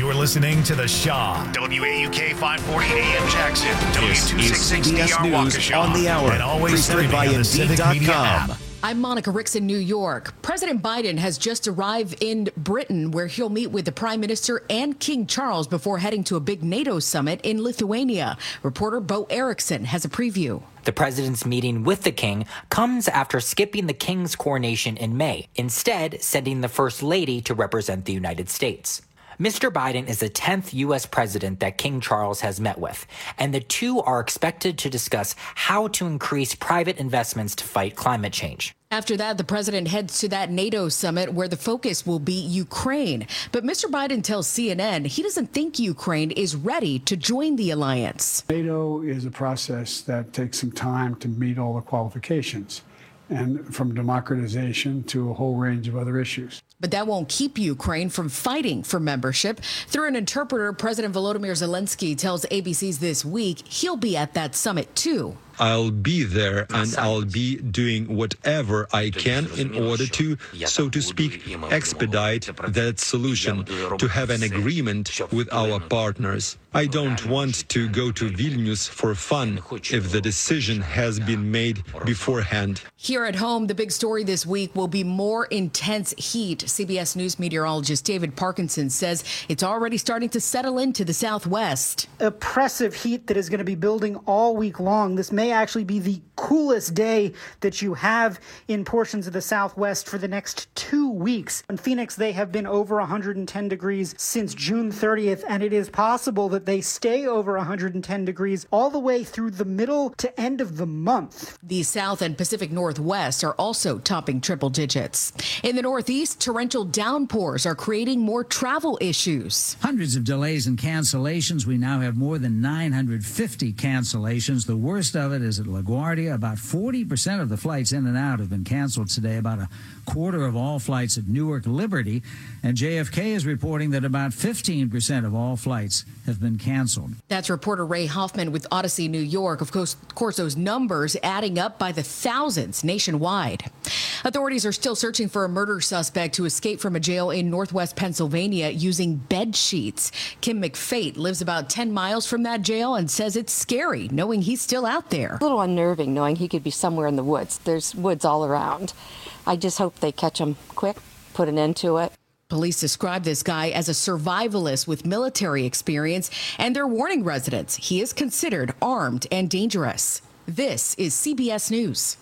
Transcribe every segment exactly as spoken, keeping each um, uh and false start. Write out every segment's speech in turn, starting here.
You are listening to The Shaw. W A U K five forty A M Jackson. W two sixty-six D R Waukesha. On the hour. And always Presented streaming by on the Civic Media Indeed dot com. app. I'm Monica Ricks in New York. President Biden has just arrived in Britain, where he'll meet with the Prime Minister and King Charles before heading to a big NATO summit in Lithuania. Reporter Bo Erickson has a preview. The president's meeting with the king comes after skipping the king's coronation in May, instead sending the first lady to represent the United States. Mister Biden is the tenth U S president that King Charles has met with, and the two are expected to discuss how to increase private investments to fight climate change. After that, the president heads to that NATO summit where the focus will be Ukraine. But Mister Biden tells C N N he doesn't think Ukraine is ready to join the alliance. NATO is a process that takes some time to meet all the qualifications, and from democratization to a whole range of other issues. But that won't keep Ukraine from fighting for membership. Through an interpreter, President Volodymyr Zelensky tells A B C's This Week he'll be at that summit too. I'll be there and I'll be doing whatever I can in order to, so to speak, expedite that solution, to have an agreement with our partners. I don't want to go to Vilnius for fun if the decision has been made beforehand. Here at home, the big story this week will be more intense heat. C B S News meteorologist David Parkinson says it's already starting to settle into the Southwest. Oppressive heat that is going to be building all week long. This may actually be the coolest day that you have in portions of the Southwest for the next two weeks. In Phoenix, they have been over one hundred ten degrees since June thirtieth, and it is possible that they stay over one hundred ten degrees all the way through the middle to end of the month. The South and Pacific Northwest are also topping triple digits. In the Northeast, torrential downpours are creating more travel issues. Hundreds of delays and cancellations. We now have more than nine hundred fifty cancellations. The worst of it is at LaGuardia. About forty percent of the flights in and out have been canceled today. About a quarter of all flights at Newark Liberty. And J F K is reporting that about fifteen percent of all flights have been canceled. That's reporter Ray Hoffman with Odyssey New York. Of course, of course, those numbers adding up by the thousands nationwide. Authorities are still searching for a murder suspect who escaped from a jail in northwest Pennsylvania using bed sheets. Kim McFate lives about ten miles from that jail and says it's scary knowing he's still out there. A little unnerving knowing he could be somewhere in the woods. There's woods all around. I just hope they catch him quick, put an end to it. Police describe this guy as a survivalist with military experience, and they're warning residents he is considered armed and dangerous. This is C B S News.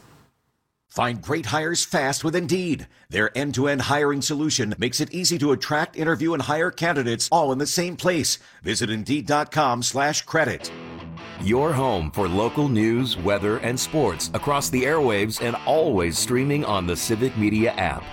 Find great hires fast with Indeed. Their end-to-end hiring solution makes it easy to attract, interview, and hire candidates all in the same place. Visit Indeed.com slash credit. Your home for local news, weather, and sports across the airwaves and always streaming on the Civic Media app.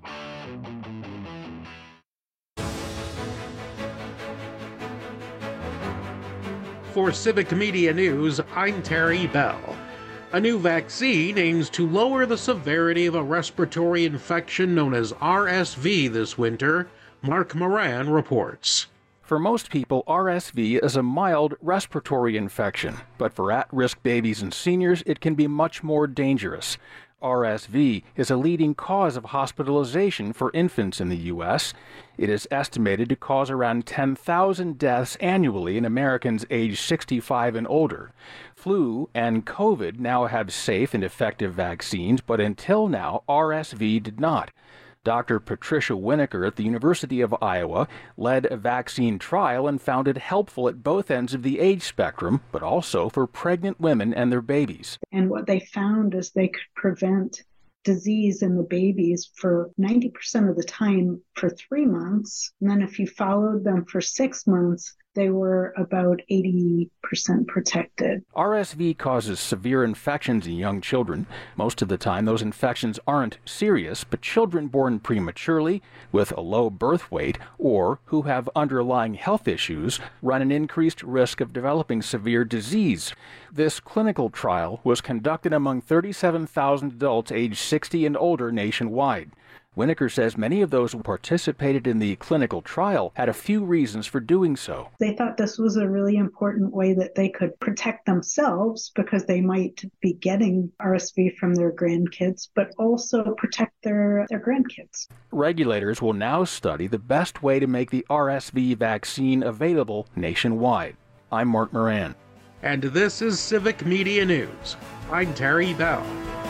For Civic Media News, I'm Terry Bell. A new vaccine aims to lower the severity of a respiratory infection known as R S V this winter. Mark Moran reports. For most people, R S V is a mild respiratory infection, but for at-risk babies and seniors, it can be much more dangerous. R S V is a leading cause of hospitalization for infants in the U S. It is estimated to cause around ten thousand deaths annually in Americans aged sixty-five and older. Flu and COVID now have safe and effective vaccines, but until now, R S V did not. Doctor Patricia Winokur at the University of Iowa led a vaccine trial and found it helpful at both ends of the age spectrum, but also for pregnant women and their babies. And what they found is they could prevent disease in the babies for ninety percent of the time for three months. And then if you followed them for six months, they were about eighty percent protected. R S V causes severe infections in young children. Most of the time, those infections aren't serious, but children born prematurely, with a low birth weight, or who have underlying health issues, run an increased risk of developing severe disease. This clinical trial was conducted among thirty-seven thousand adults aged sixty and older nationwide. Winokur says many of those who participated in the clinical trial had a few reasons for doing so. They thought this was a really important way that they could protect themselves because they might be getting R S V from their grandkids, but also protect their, their grandkids. Regulators will now study the best way to make the R S V vaccine available nationwide. I'm Mark Moran. And this is Civic Media News. I'm Terry Bell.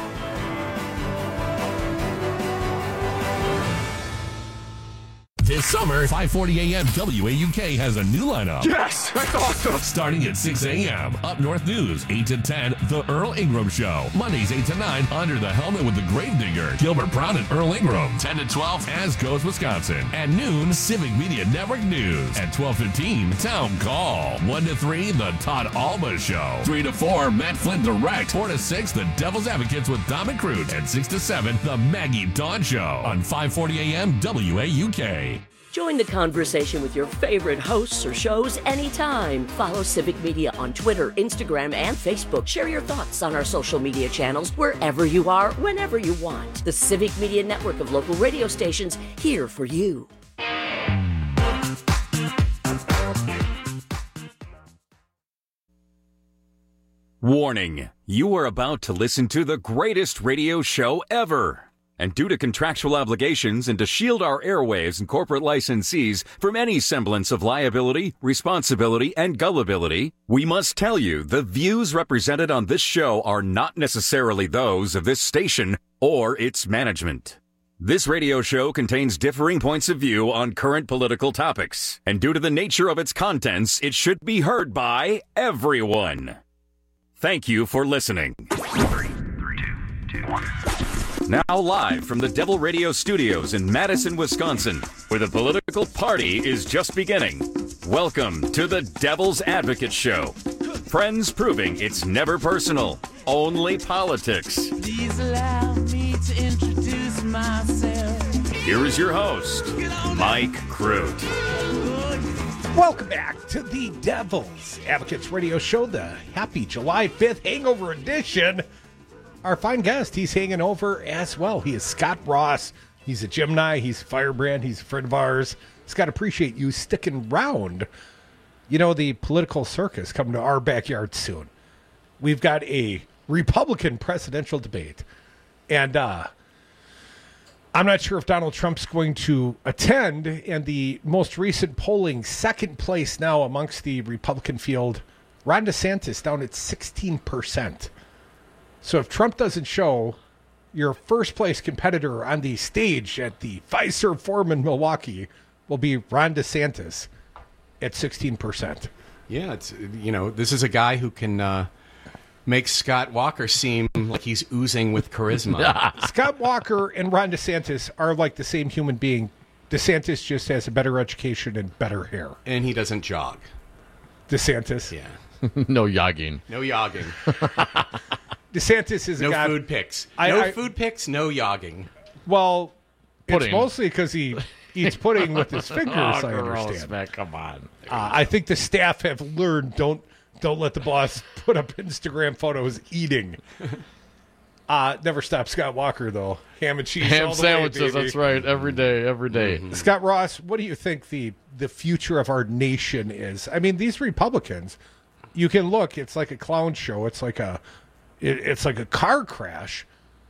This summer, five forty a.m. W A U K has a new lineup. Yes! That's awesome! Starting at six a.m. Up North News, eight to ten, The Earl Ingram Show. Mondays, eight to nine, Under the Helmet with the Gravedigger. Gilbert Brown and Earl Ingram. ten to twelve, As Goes Wisconsin. At noon, Civic Media Network News. At twelve fifteen, Town Call. one to three, The Todd Alba Show. three to four, Matt Flynn Direct. four to six, The Devil's Advocates with Dom and Crute. And six to seven, The Maggie Dawn Show. On five forty a.m. W A U K. Join the conversation with your favorite hosts or shows anytime. Follow Civic Media on Twitter, Instagram, and Facebook. Share your thoughts on our social media channels wherever you are, whenever you want. The Civic Media Network of local radio stations, here for you. Warning, you are about to listen to the greatest radio show ever. And due to contractual obligations and to shield our airwaves and corporate licensees from any semblance of liability, responsibility, and gullibility, we must tell you the views represented on this show are not necessarily those of this station or its management. This radio show contains differing points of view on current political topics, and due to the nature of its contents, it should be heard by everyone. Thank you for listening. Three, two, two, one. Now live from the Devil Radio Studios in Madison, Wisconsin, where the political party is just beginning. Welcome to the Devil's Advocate Show. Friends proving it's never personal, only politics. Please allow me to introduce myself. Here is your host, Mike Crute. Welcome back to the Devil's Advocates Radio Show, the happy July fifth Hangover Edition. Our fine guest, he's hanging over as well. He is Scott Ross. He's a Gemini. He's a firebrand. He's a friend of ours. Scott, appreciate you sticking around. You know, the political circus coming to our backyard soon. We've got a Republican presidential debate. And uh, I'm not sure if Donald Trump's going to attend. And the most recent polling, second place now amongst the Republican field, Ron DeSantis down at sixteen percent. So if Trump doesn't show, your first place competitor on the stage at the Fiserv Forum in Milwaukee will be Ron DeSantis at sixteen percent. Yeah, it's, you know, this is a guy who can uh, make Scott Walker seem like he's oozing with charisma. Scott Walker and Ron DeSantis are like the same human being. DeSantis just has a better education and better hair. And he doesn't jog. DeSantis? Yeah. No yogging. No yogging. DeSantis is a no guy... food pics. I, no I, food pics, no yogging. Well, pudding. It's mostly because he eats pudding with his fingers, oh, I gross, understand. Man, come on. Uh, I think the staff have learned don't don't let the boss put up Instagram photos eating. Uh, never stop Scott Walker, though. Ham and cheese Ham all the sandwiches, way, baby. That's right. Every day, every day. Mm-hmm. Scott Ross, what do you think the, the future of our nation is? I mean, these Republicans, you can look, it's like a clown show. It's like a... It, it's like a car crash,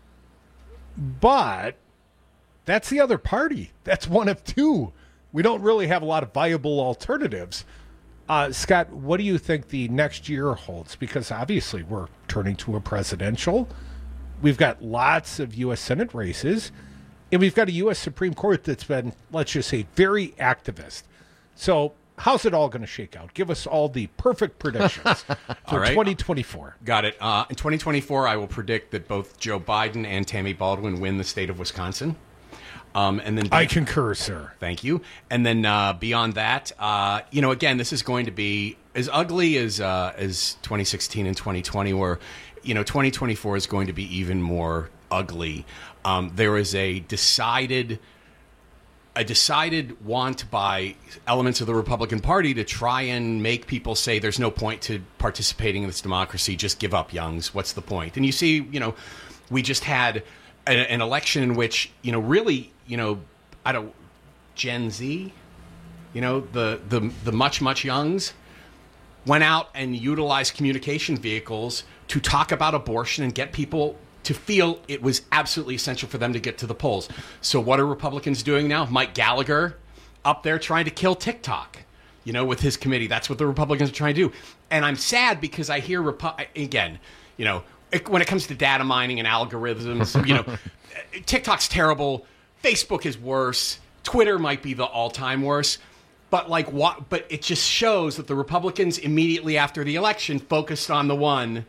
but that's the other party. That's one of two. We don't really have a lot of viable alternatives. Uh, Scott, what do you think the next year holds? Because obviously we're turning to a presidential. We've got lots of U S Senate races, and we've got a U S Supreme Court that's been, let's just say, very activist. So how's it all going to shake out? Give us all the perfect predictions for right. twenty twenty-four. Got it. Uh, in twenty twenty-four, I will predict that both Joe Biden and Tammy Baldwin win the state of Wisconsin. Um, and then I concur, sir. Thank you. And then uh, beyond that, uh, you know, again, this is going to be as ugly as uh, as twenty sixteen and twenty twenty were. You know, twenty twenty-four is going to be even more ugly. Um, there is a decided. A decided want by elements of the Republican Party to try and make people say there's no point to participating in this democracy. Just give up, youngs. What's the point? And you see, you know, we just had a, an election in which, you know, really, you know, I don't, Gen Z, you know, the, the, the much, much youngs went out and utilized communication vehicles to talk about abortion and get people to feel it was absolutely essential for them to get to the polls. So what are Republicans doing now? Mike Gallagher up there trying to kill TikTok, you know, with his committee. That's what the Republicans are trying to do. And I'm sad because I hear, Repu- again, you know, it, when it comes to data mining and algorithms, you know, TikTok's terrible. Facebook is worse. Twitter might be the all-time worst. But like what? But it just shows that the Republicans immediately after the election focused on the one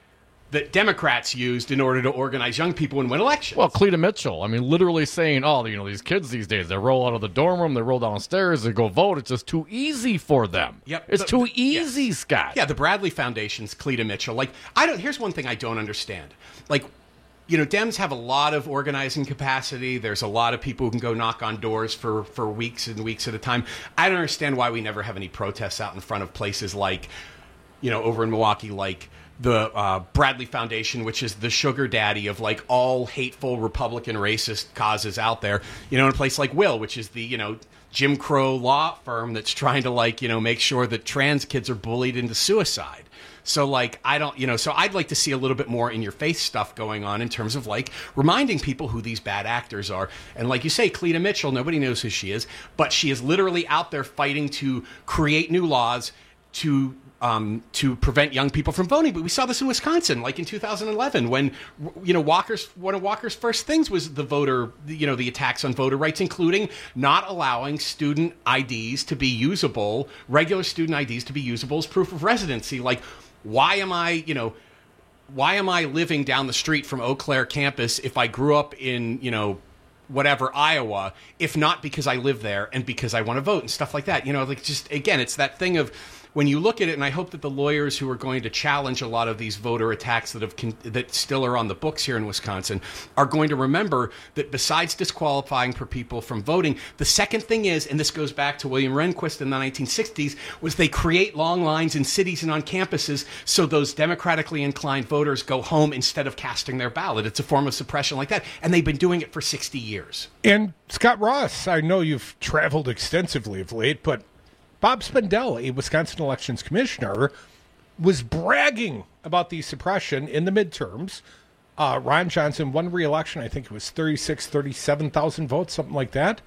that Democrats used in order to organize young people and win elections. Well, Cleta Mitchell, I mean, literally saying, oh, you know, these kids these days, they roll out of the dorm room, they roll downstairs, they go vote. It's just too easy for them. Yep. It's the, too the, easy, yes. Scott. Yeah, the Bradley Foundation's Cleta Mitchell. Like, I don't, here's one thing I don't understand. Like, you know, Dems have a lot of organizing capacity. There's a lot of people who can go knock on doors for, for weeks and weeks at a time. I don't understand why we never have any protests out in front of places like, you know, over in Milwaukee, like the uh, Bradley Foundation, which is the sugar daddy of like all hateful Republican racist causes out there, you know, in a place like Will, which is the, you know, Jim Crow law firm that's trying to like, you know, make sure that trans kids are bullied into suicide. So like, I don't, you know, so I'd like to see a little bit more in your face stuff going on in terms of like reminding people who these bad actors are. And like you say, Cleta Mitchell, nobody knows who she is, but she is literally out there fighting to create new laws to Um, to prevent young people from voting. But we saw this in Wisconsin, like in two thousand eleven, when, you know, Walker's, one of Walker's first things was the voter, you know, the attacks on voter rights, including not allowing student I Ds to be usable, regular student I Ds to be usable as proof of residency. Like, why am I, you know, why am I living down the street from Eau Claire campus if I grew up in, you know, whatever, Iowa, if not because I live there and because I want to vote and stuff like that? You know, like, just, again, it's that thing of, when you look at it, and I hope that the lawyers who are going to challenge a lot of these voter attacks that have con- that still are on the books here in Wisconsin are going to remember that besides disqualifying for people from voting, the second thing is, and this goes back to William Rehnquist in the nineteen sixties, was they create long lines in cities and on campuses so those democratically inclined voters go home instead of casting their ballot. It's a form of suppression like that, and they've been doing it for sixty years. And Scott Ross, I know you've traveled extensively of late, but Bob Spindell, a Wisconsin elections commissioner, was bragging about the suppression in the midterms. Uh, Ron Johnson won re-election. I think it was thirty-six, thirty-seven thousand votes, something like that.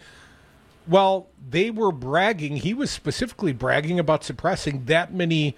Well, they were bragging. He was specifically bragging about suppressing that many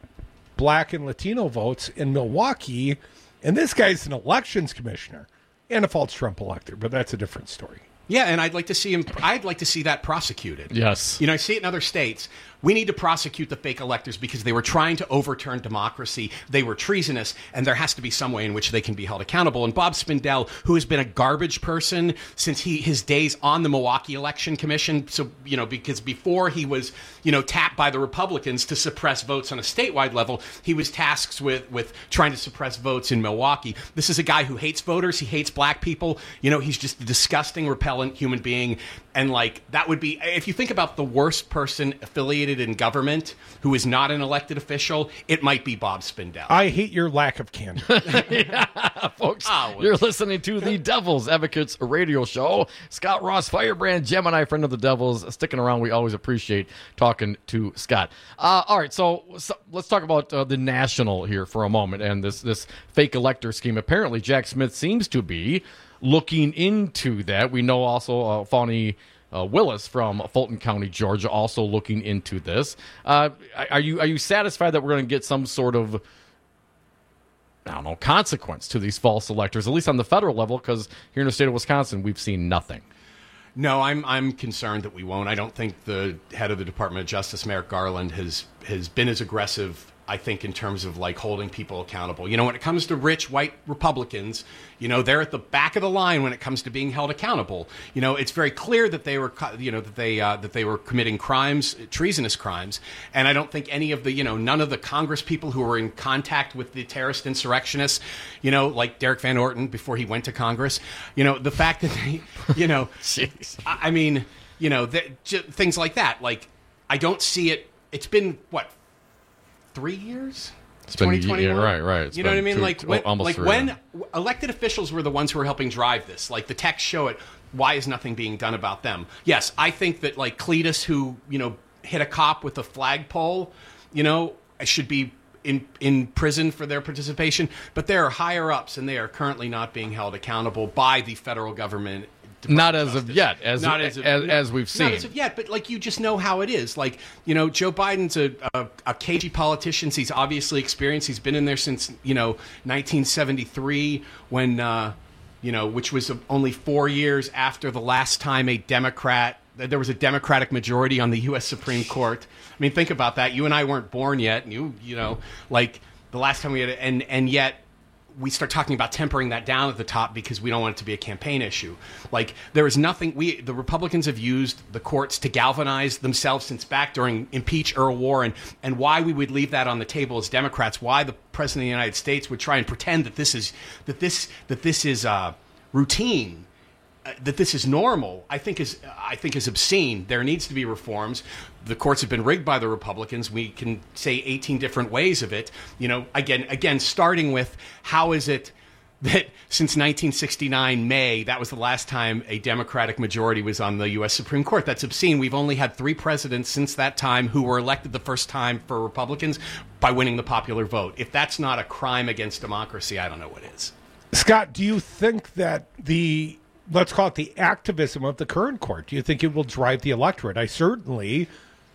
black and Latino votes in Milwaukee. And this guy's an elections commissioner and a false Trump elector, but that's a different story. Yeah, and I'd like to see him. I'd like to see that prosecuted. Yes. You know, I see it in other states. We need to prosecute the fake electors because they were trying to overturn democracy. They were treasonous, and there has to be some way in which they can be held accountable. And Bob Spindell, who has been a garbage person since he his days on the Milwaukee Election Commission, so, you know, because before he was, you know, tapped by the Republicans to suppress votes on a statewide level, he was tasked with with trying to suppress votes in Milwaukee. This is a guy who hates voters. He hates black people. You know, he's just a disgusting, repellent human being. And like, that would be, if you think about the worst person affiliated in government who is not an elected official, it might be Bob Spindell. I hate your lack of candor. Yeah, folks, Oh, you're listening to the Devil's Advocates radio show. Scott Ross, Firebrand Gemini, friend of the Devils, sticking around. We always appreciate talking to Scott. Uh, all right, so, so let's talk about uh, the national here for a moment and this, this fake elector scheme. Apparently, Jack Smith seems to be looking into that. We know also uh, Fawny uh, Willis from Fulton County, Georgia, also looking into this. Uh, are you are you satisfied that we're going to get some sort of, I don't know, consequence to these false electors, at least on the federal level? Because here in the state of Wisconsin, we've seen nothing. No, I'm I'm concerned that we won't. I don't think the head of the Department of Justice, Merrick Garland, has has been as aggressive, I think, in terms of like holding people accountable. You know, when it comes to rich white Republicans, you know, they're at the back of the line when it comes to being held accountable. You know, it's very clear that they were, you know, that they uh, that they were committing crimes, treasonous crimes. And I don't think any of the, you know, none of the Congress people who were in contact with the terrorist insurrectionists, you know, like Derek Van Orton before he went to Congress, you know, the fact that they, you know, I, I mean, you know, th- j- things like that. Like, I don't see it. It's been what? Three years It's been, twenty twenty-one. yeah, right, right. It's you know what I been mean? two- like two- when, almost like three, when yeah. elected officials were the ones who were helping drive this. Like the texts show it. Why is nothing being done about them? Yes, I think that like Cletus, who you know hit a cop with a flagpole, you know, should be in in prison for their participation. But there are higher ups, and they are currently not being held accountable by the federal government. Not as of yet, as Not as, of- as, no, we've seen. Not as of yet, but like you just know how it is. Like, you know, Joe Biden's a, a, a cagey politician. He's obviously experienced. He's been in there since, you know, nineteen seventy-three when, uh, you know, which was only four years after the last time a Democrat, there was a Democratic majority on the U S Supreme Court. I mean, think about that. You and I weren't born yet. And you, you know, like the last time we had it, and, and yet, we start talking about tempering that down at the top because we don't want it to be a campaign issue. Like there is nothing we the Republicans have used the courts to galvanize themselves since back during impeach Earl Warren, and why we would leave that on the table as Democrats, why the President of the United States would try and pretend that this is that this that this is uh, routine. Uh, that this is normal, I think is I think is obscene. There needs to be reforms. The courts have been rigged by the Republicans. We can say eighteen different ways of it. You know, again, again, starting with how is it that since nineteen sixty-nine May, that was the last time a Democratic majority was on the U S Supreme Court. That's obscene. We've only had three presidents since that time who were elected the first time for Republicans by winning the popular vote. If that's not a crime against democracy, I don't know what is. Scott, do you think that the let's call it the activism of the current court, do you think it will drive the electorate? I certainly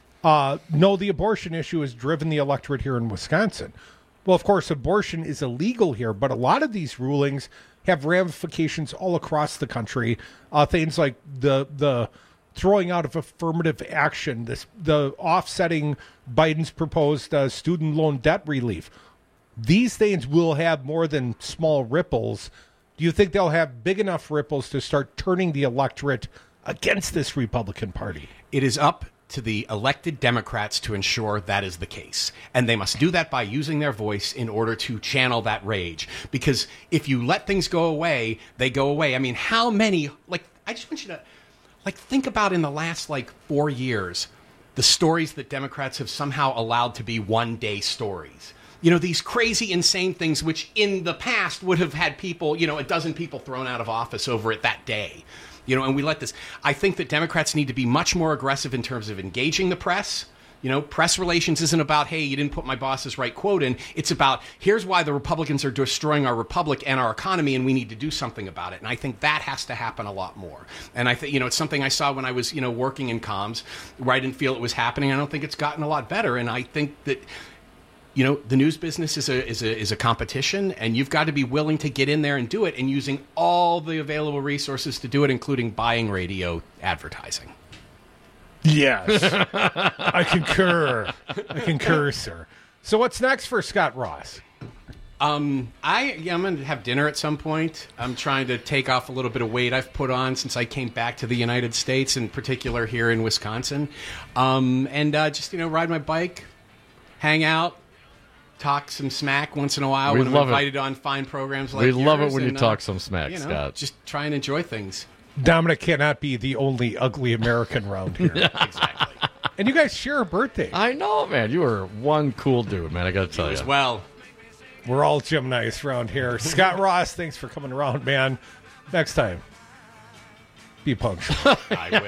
uh, know the abortion issue has driven the electorate here in Wisconsin. Well, of course, abortion is illegal here, but a lot of these rulings have ramifications all across the country. Uh, things like the the throwing out of affirmative action, this the offsetting Biden's proposed uh, student loan debt relief. These things will have more than small ripples. Do you think they'll have big enough ripples to start turning the electorate against this Republican Party? It is up to the elected Democrats to ensure that is the case. And they must do that by using their voice in order to channel that rage. Because if you let things go away, they go away. I mean, how many, like, I just want you to, like, think about in the last, like, four years, the stories that Democrats have somehow allowed to be one-day stories. You know, these crazy, insane things which in the past would have had people, you know, a dozen people thrown out of office over it that day. You know, and we let this. I think that Democrats need to be much more aggressive in terms of engaging the press. You know, press relations isn't about, hey, you didn't put my boss's right quote in. It's about, here's why the Republicans are destroying our republic and our economy, and we need to do something about it. And I think that has to happen a lot more. And I think, you know, it's something I saw when I was, you know, working in comms, where I didn't feel it was happening. I don't think it's gotten a lot better. And I think that, you know, the news business is a is a is a competition, and you've got to be willing to get in there and do it, and using all the available resources to do it, including buying radio advertising. Yes, I concur. I concur, sir. So what's next for Scott Ross? Um, I yeah, I'm going to have dinner at some point. I'm trying to take off a little bit of weight I've put on since I came back to the United States, in particular here in Wisconsin, um, and uh, just you know ride my bike, hang out. Talk some smack once in a while we when I'm love invited it. on fine programs like We yours. love it when and, you uh, talk some smack, you know, Scott. Just try and enjoy things. Dominic cannot be the only ugly American around here. Exactly. And you guys share a birthday. I know, man. You are one cool dude, man. I got to tell you. As well. We're all Geminis around here. Scott Ross, thanks for coming around, man. Next time, be punctual.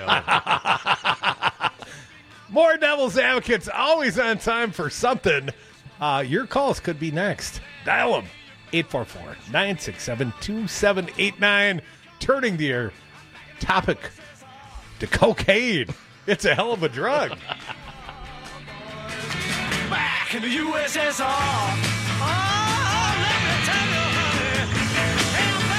I will. More Devil's Advocates, always on time for something. Uh, your calls could be next. Dial them. eight four four, nine six seven, two seven eight nine. Turning the topic to cocaine. It's a hell of a drug. Back in the U S S R. Oh, let me tell you, honey. Hey, I'm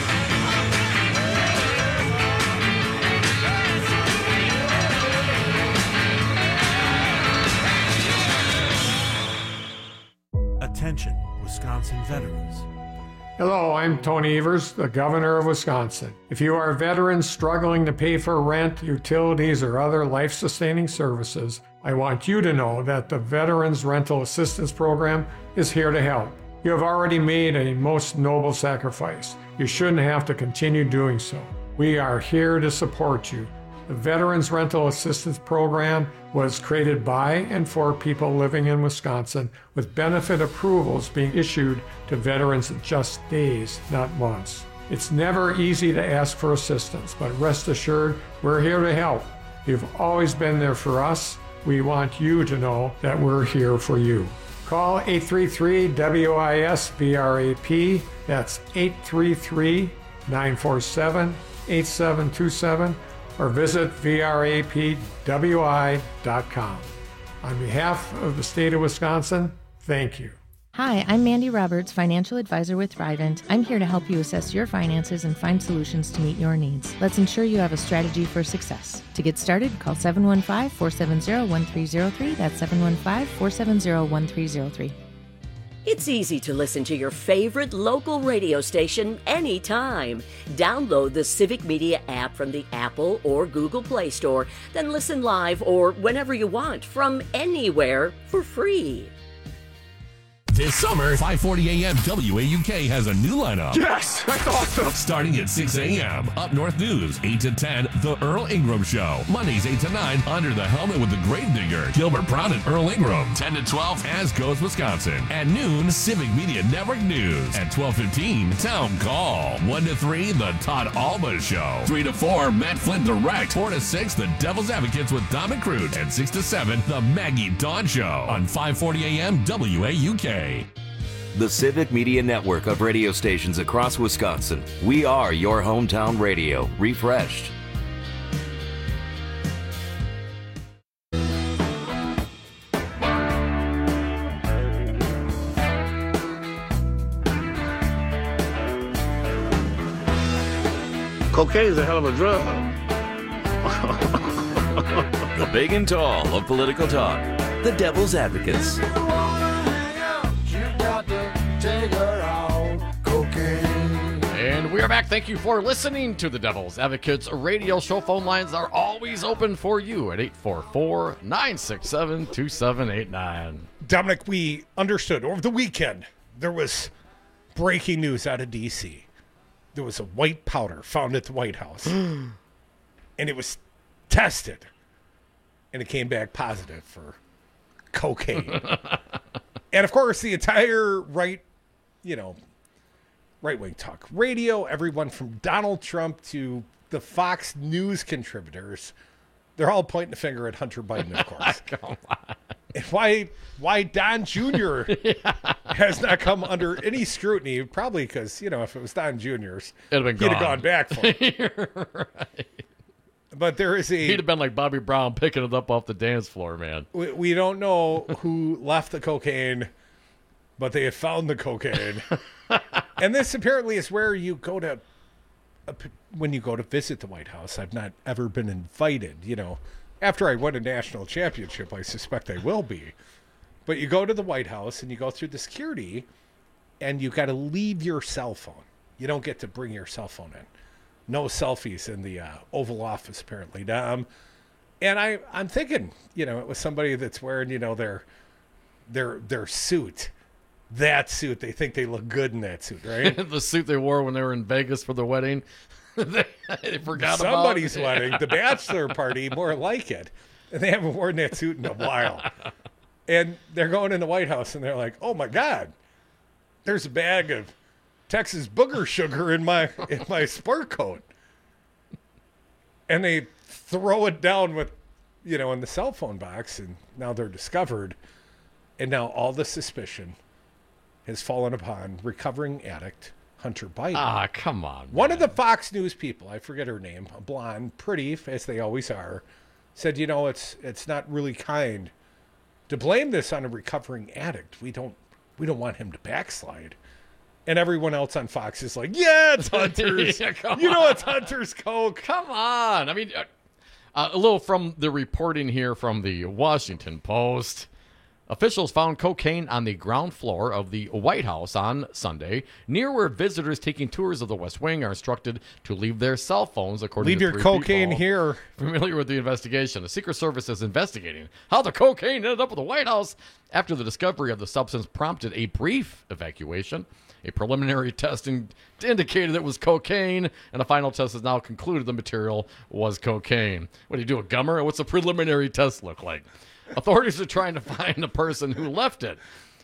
back. Attention, Wisconsin veterans. Hello, I'm Tony Evers, the Governor of Wisconsin. If you are a veteran struggling to pay for rent, utilities, or other life-sustaining services, I want you to know that the Veterans Rental Assistance Program is here to help. You have already made a most noble sacrifice. You shouldn't have to continue doing so. We are here to support you. The Veterans Rental Assistance Program was created by and for people living in Wisconsin, with benefit approvals being issued to veterans in just days, not months. It's never easy to ask for assistance, but rest assured, we're here to help. You've always been there for us. We want you to know that we're here for you. Call eight three three W I S V R A P. That's eight three three, nine four seven, eight seven two seven, or visit V R A P W I dot com. On behalf of the state of Wisconsin, thank you. Hi, I'm Mandy Roberts, financial advisor with Thrivent. I'm here to help you assess your finances and find solutions to meet your needs. Let's ensure you have a strategy for success. To get started, call seven one five, four seven zero, one three zero three. That's seven one five, four seven zero, one three zero three. It's easy to listen to your favorite local radio station anytime. Download the Civic Media app from the Apple or Google Play Store, then listen live or whenever you want from anywhere for free. This summer, five forty a.m. W A U K has a new lineup. Yes, that's awesome. Starting at six a.m. Up North News, eight to ten, The Earl Ingram Show. Mondays, eight to nine, Under the Helmet with the Gravedigger, Gilbert Brown and Earl Ingram. ten to twelve, As Goes Wisconsin. At noon, Civic Media Network News. At twelve fifteen, Town Call. one to three, The Todd Alba Show. three to four, Matt Flynn Direct. four to six, The Devil's Advocates with Dom and Crute. And six to seven, The Maggie Dawn Show. On five forty a.m. W A U K. The Civic Media Network of radio stations across Wisconsin. We are your hometown radio, refreshed. Cocaine's a hell of a drug. The big and tall of political talk. The Devil's Advocates. And we are back. Thank you for listening to the Devil's Advocates radio show. Phone lines are always open for you at eight four four, nine six seven, two seven eight nine. Dominic, we understood over the weekend there was breaking news out of D C. There was a white powder found at the White House. And it was tested. And it came back positive for cocaine. And, of course, the entire right, you know, right-wing talk radio, everyone from Donald Trump to the Fox News contributors, they're all pointing the finger at Hunter Biden, of course. Come on. And why, why Don Junior yeah. has not come under any scrutiny, probably because, you know, if it was Don Junior's, It'd have been he'd gone. have gone back for it. Right. But there is a... He'd have been like Bobby Brown picking it up off the dance floor, man. We, we don't know who left the cocaine, but they have found the cocaine. And this apparently is where you go to, uh, when you go to visit the White House. I've not ever been invited, you know. After I win a national championship, I suspect I will be. But you go to the White House and you go through the security and you got to leave your cell phone. You don't get to bring your cell phone in. No selfies in the uh, Oval Office, apparently. Um, and I, I'm thinking, you know, it was somebody that's wearing, you know, their, their, their suit. That suit. They think they look good in that suit, right? The suit they wore when they were in Vegas for their wedding. they, they forgot Somebody's about wedding, the bachelor party, more like it. And they haven't worn that suit in a while. And they're going in the White House, and they're like, oh, my God, there's a bag of Texas booger sugar in my in my sport coat. And they throw it down with, you know, in the cell phone box, and now they're discovered. And now all the suspicion has fallen upon recovering addict Hunter Biden. Ah, come on. One man. of the Fox News people, I forget her name, a blonde, pretty, as they always are, said, you know, it's it's not really kind to blame this on a recovering addict. We don't we don't want him to backslide. And everyone else on Fox is like, yeah, it's Hunter's. yeah, you know, it's Hunter's coke. Come on. I mean, uh, a little from the reporting here from the Washington Post. Officials found cocaine on the ground floor of the White House on Sunday, near where visitors taking tours of the West Wing are instructed to leave their cell phones, according Leave to your three cocaine people here. familiar with the investigation. The Secret Service is investigating how the cocaine ended up at the White House after the discovery of the substance prompted a brief evacuation. A preliminary testing indicated it was cocaine, and a final test has now concluded the material was cocaine. What do you do, a gummer? What's a preliminary test look like? Authorities are trying to find the person who left it.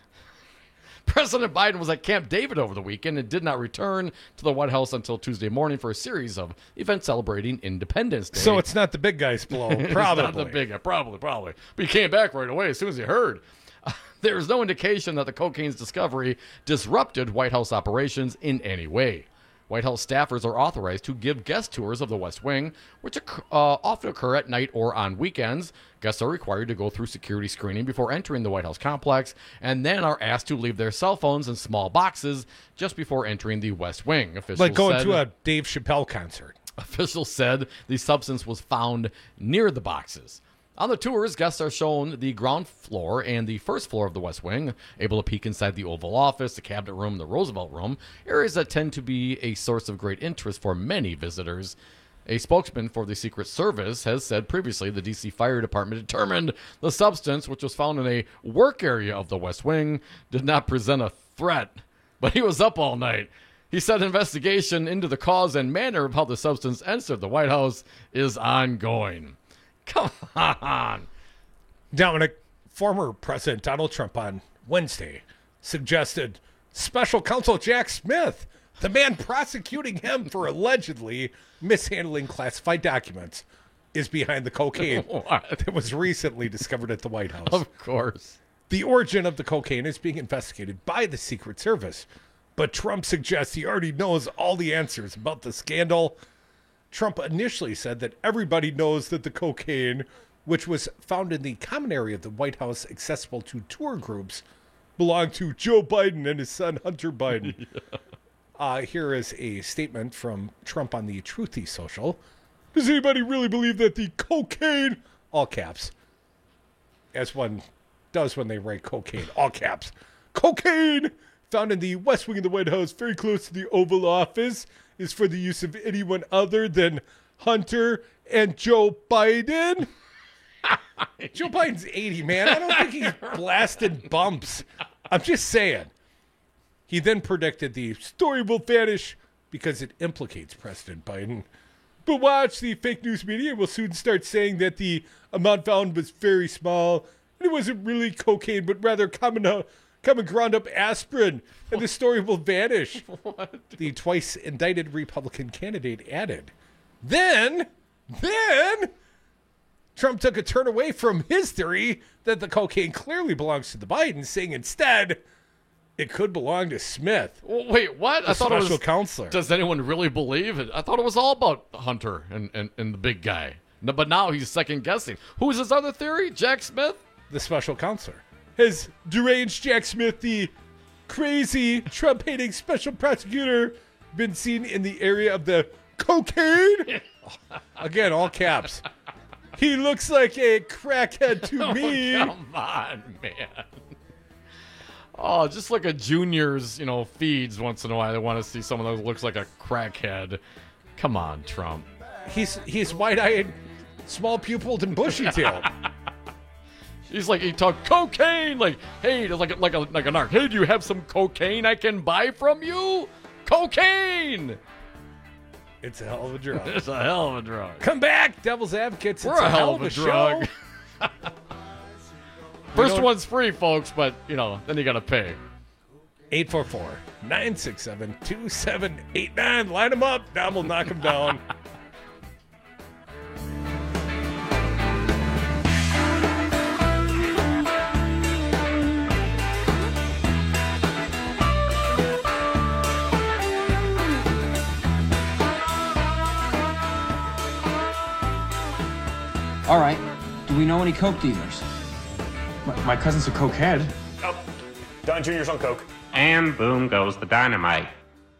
President Biden was at Camp David over the weekend and did not return to the White House until Tuesday morning for a series of events celebrating Independence Day. So it's not the big guy's blow, probably. It's not the big guy, probably, probably. But he came back right away as soon as he heard. Uh, there is no indication that the cocaine's discovery disrupted White House operations in any way. White House staffers are authorized to give guest tours of the West Wing, which uh, often occur at night or on weekends. Guests are required to go through security screening before entering the White House complex, and then are asked to leave their cell phones in small boxes just before entering the West Wing. Officials like going said, to a Dave Chappelle concert. Officials said the substance was found near the boxes. On the tours, guests are shown the ground floor and the first floor of the West Wing, able to peek inside the Oval Office, the Cabinet Room, the Roosevelt Room, areas that tend to be a source of great interest for many visitors. A spokesman for the Secret Service has said previously the D C Fire Department determined the substance, which was found in a work area of the West Wing, did not present a threat, but he was up all night. He said investigation into the cause and manner of how the substance entered the White House is ongoing. Come on. Dominic, former President Donald Trump on Wednesday suggested special counsel Jack Smith, the man prosecuting him for allegedly mishandling classified documents, is behind the cocaine that was recently discovered at the White House. Of course. The origin of the cocaine is being investigated by the Secret Service, but Trump suggests he already knows all the answers about the scandal. Trump initially said that everybody knows that the cocaine, which was found in the common area of the White House accessible to tour groups, belonged to Joe Biden and his son Hunter Biden. yeah. uh, here is a statement from Trump on the Truthy Social. Does anybody really believe that the cocaine, all caps, as one does when they write cocaine, all caps, cocaine found in the West Wing of the White House, very close to the Oval Office, is for the use of anyone other than Hunter and Joe Biden? Joe Biden's eighty, man. I don't think he's blasting bumps. I'm just saying. He then predicted the story will vanish because it implicates President Biden. But watch, the fake news media will soon start saying that the amount found was very small, and it wasn't really cocaine, but rather common, uh, common ground-up aspirin, and the story will vanish. What? The twice indicted Republican candidate added. Then, then, Trump took a turn away from his theory that the cocaine clearly belongs to the Bidens, saying instead it could belong to Smith. Well, wait, what? The I thought it was special counselor. Does anyone really believe it? I thought it was all about Hunter and, and, and the big guy. No, but now he's second guessing. Who is his other theory? Jack Smith? The special counselor. Has deranged Jack Smith, the crazy Trump-hating special prosecutor, been seen in the area of the cocaine? Again, all caps. He looks like a crackhead to oh, me. Come on, man. Oh, just like a junior's, you know, feeds once in a while. They want to see someone that looks like a crackhead. Come on, Trump. He's he's wide-eyed, small-pupiled, and bushy-tailed. He's like, he talked cocaine. Like, hey, like, like a like a narc. Hey, do you have some cocaine I can buy from you? Cocaine. It's a hell of a drug. It's a hell of a drug. Come back, Devil's Advocates. We're it's a, a hell of a, a drug. First one's free, folks, but, you know, then you got to pay. eight four four, nine six seven, two seven eight nine. Line them up. Dom will knock them down. All right. Do we know any coke dealers? My, my cousin's a cokehead. Oh, Don Junior's on coke. And boom goes the dynamite.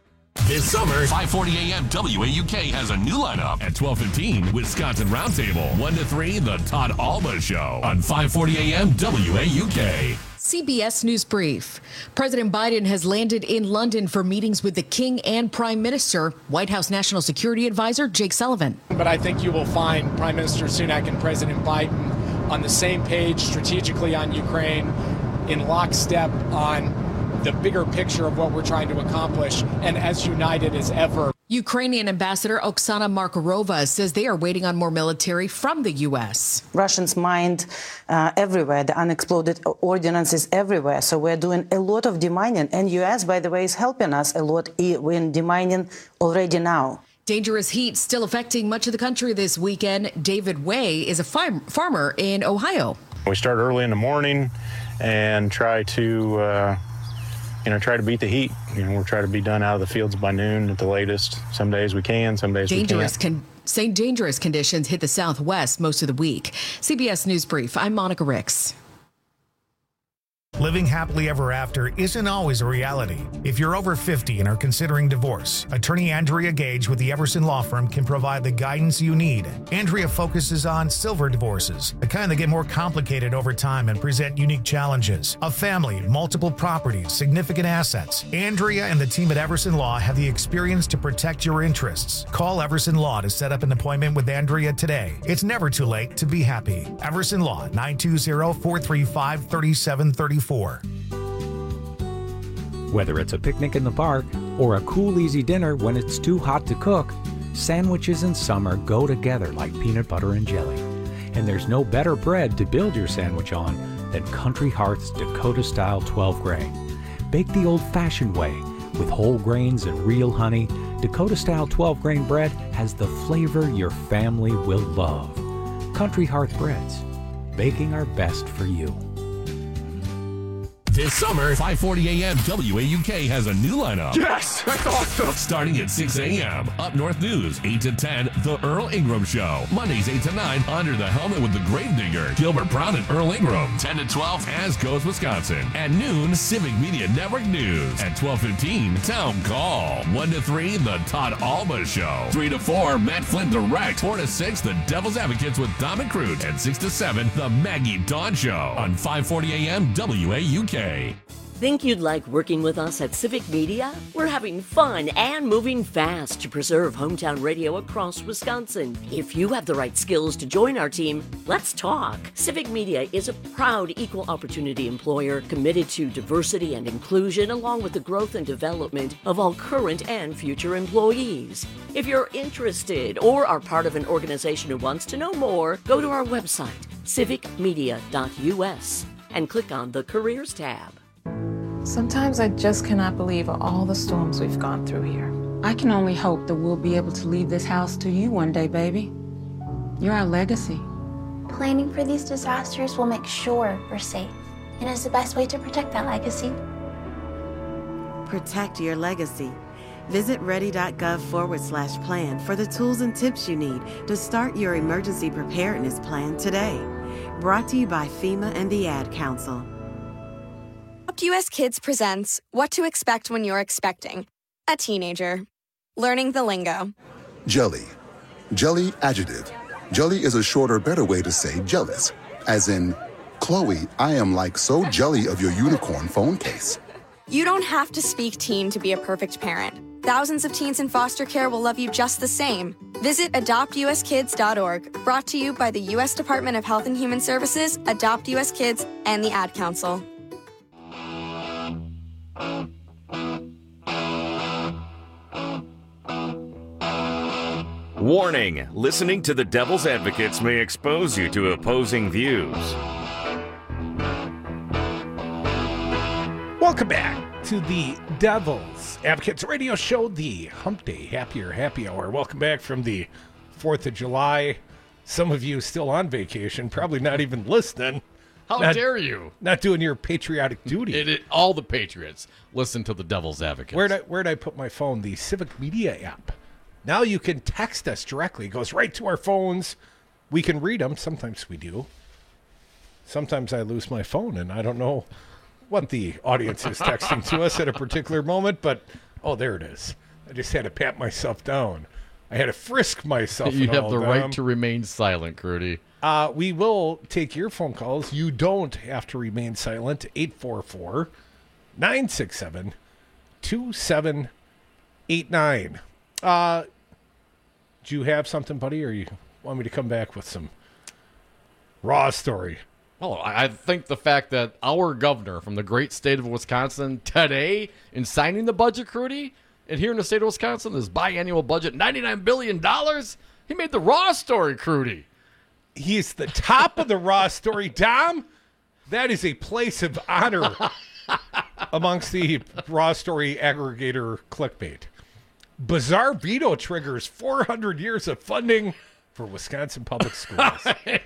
This summer, five forty A M W A U K has a new lineup. At twelve fifteen, Wisconsin Roundtable. one to three, The Todd Alba Show on five forty A M W A U K. C B S News Brief. President Biden has landed in London for meetings with the King and Prime Minister. White House National Security Advisor Jake Sullivan. But I think you will find Prime Minister Sunak and President Biden on the same page strategically on Ukraine, in lockstep on the bigger picture of what we're trying to accomplish, and as united as ever. Ukrainian Ambassador Oksana Markarova says they are waiting on more military from the U S. Russians mined uh, everywhere. The unexploded ordnance everywhere. So we're doing a lot of demining. And U S, by the way, is helping us a lot in demining already now. Dangerous heat still affecting much of the country this weekend. David Way is a farm- farmer in Ohio. We start early in the morning and try to... Uh, You know, try to beat the heat. You know, we'll try to be done out of the fields by noon at the latest. Some days we can, some days dangerous we can't. Con- say dangerous conditions hit the Southwest most of the week. C B S News Brief, I'm Monica Ricks. Living happily ever after isn't always a reality. If you're over fifty and are considering divorce, attorney Andrea Gage with the Everson Law Firm can provide the guidance you need. Andrea focuses on silver divorces, the kind that get more complicated over time and present unique challenges. A family, multiple properties, significant assets. Andrea and the team at Everson Law have the experience to protect your interests. Call Everson Law to set up an appointment with Andrea today. It's never too late to be happy. Everson Law, nine two zero, four three five, three seven three four. Whether it's a picnic in the park or a cool, easy dinner when it's too hot to cook, sandwiches in summer go together like peanut butter and jelly. And there's no better bread to build your sandwich on than Country Hearth's Dakota-style twelve grain. Baked the old-fashioned way with whole grains and real honey, Dakota-style twelve grain bread has the flavor your family will love. Country Hearth Breads, baking our best for you. This summer, five forty A M W A U K has a new lineup. Yes, that's awesome. Starting at six A M, Up North News, eight to ten, The Earl Ingram Show. Mondays, eight to nine, Under the Helmet with the Gravedigger, Gilbert Brown and Earl Ingram. ten to twelve, As Goes Wisconsin. At noon, Civic Media Network News. At twelve fifteen, Town Call. one to three, The Todd Alba Show. three to four, Matt Flynn Direct. four to six, The Devil's Advocates with Dom and Crute. And six to seven, The Maggie Dawn Show. On five forty A M W A U K. Think you'd like working with us at Civic Media? We're having fun and moving fast to preserve hometown radio across Wisconsin. If you have the right skills to join our team, let's talk. Civic Media is a proud equal opportunity employer committed to diversity and inclusion along with the growth and development of all current and future employees. If you're interested or are part of an organization who wants to know more, go to our website, civic media dot U S, and click on the Careers tab. Sometimes I just cannot believe all the storms we've gone through here. I can only hope that we'll be able to leave this house to you one day, baby. You're our legacy. Planning for these disasters will make sure we're safe, and is the best way to protect that legacy. Protect your legacy. Visit ready.gov forward slash plan for the tools and tips you need to start your emergency preparedness plan today. Brought to you by FEMA and the Ad Council. U S Kids presents What to Expect When You're Expecting a Teenager. Learning the lingo. Jelly. Jelly adjective. Jelly is a shorter, better way to say jealous. As in, Chloe, I am like so jelly of your unicorn phone case. You don't have to speak teen to be a perfect parent. Thousands of teens in foster care will love you just the same. Visit adopt U S kids dot org. Brought to you by the U S Department of Health and Human Services, Adopt U S Kids, and the Ad Council. Warning, listening to the Devil's Advocates may expose you to opposing views. Welcome back to the Devil's Advocates Radio Show, the Hump Day Happier Happy Hour. Welcome back from the fourth of July. Some of you still on vacation, probably not even listening. How not, dare you? Not doing your patriotic duty. It, it, all the patriots listen to the Devil's Advocates. Where'd I, where'd I put my phone? The Civic Media app. Now you can text us directly. It goes right to our phones. We can read them. Sometimes we do. Sometimes I lose my phone, and I don't know what the audience is texting to us at a particular moment, but, oh, there it is. I just had to pat myself down. I had to frisk myself. You and have all the them. right to remain silent, Crudy. Uh, we will take your phone calls. You don't have to remain silent. eight four four, nine six seven, two seven eight nine. Uh, do you have something, buddy, or you want me to come back with some raw story? Well, I I think the fact that our governor from the great state of Wisconsin today, in signing the budget, Crudy, and here in the state of Wisconsin, this biannual budget, ninety-nine billion dollars, he made the raw story, Crudy. He's the top of the raw story, Dom. That is a place of honor amongst the raw story aggregator clickbait. Bizarre veto triggers four hundred years of funding for Wisconsin public schools.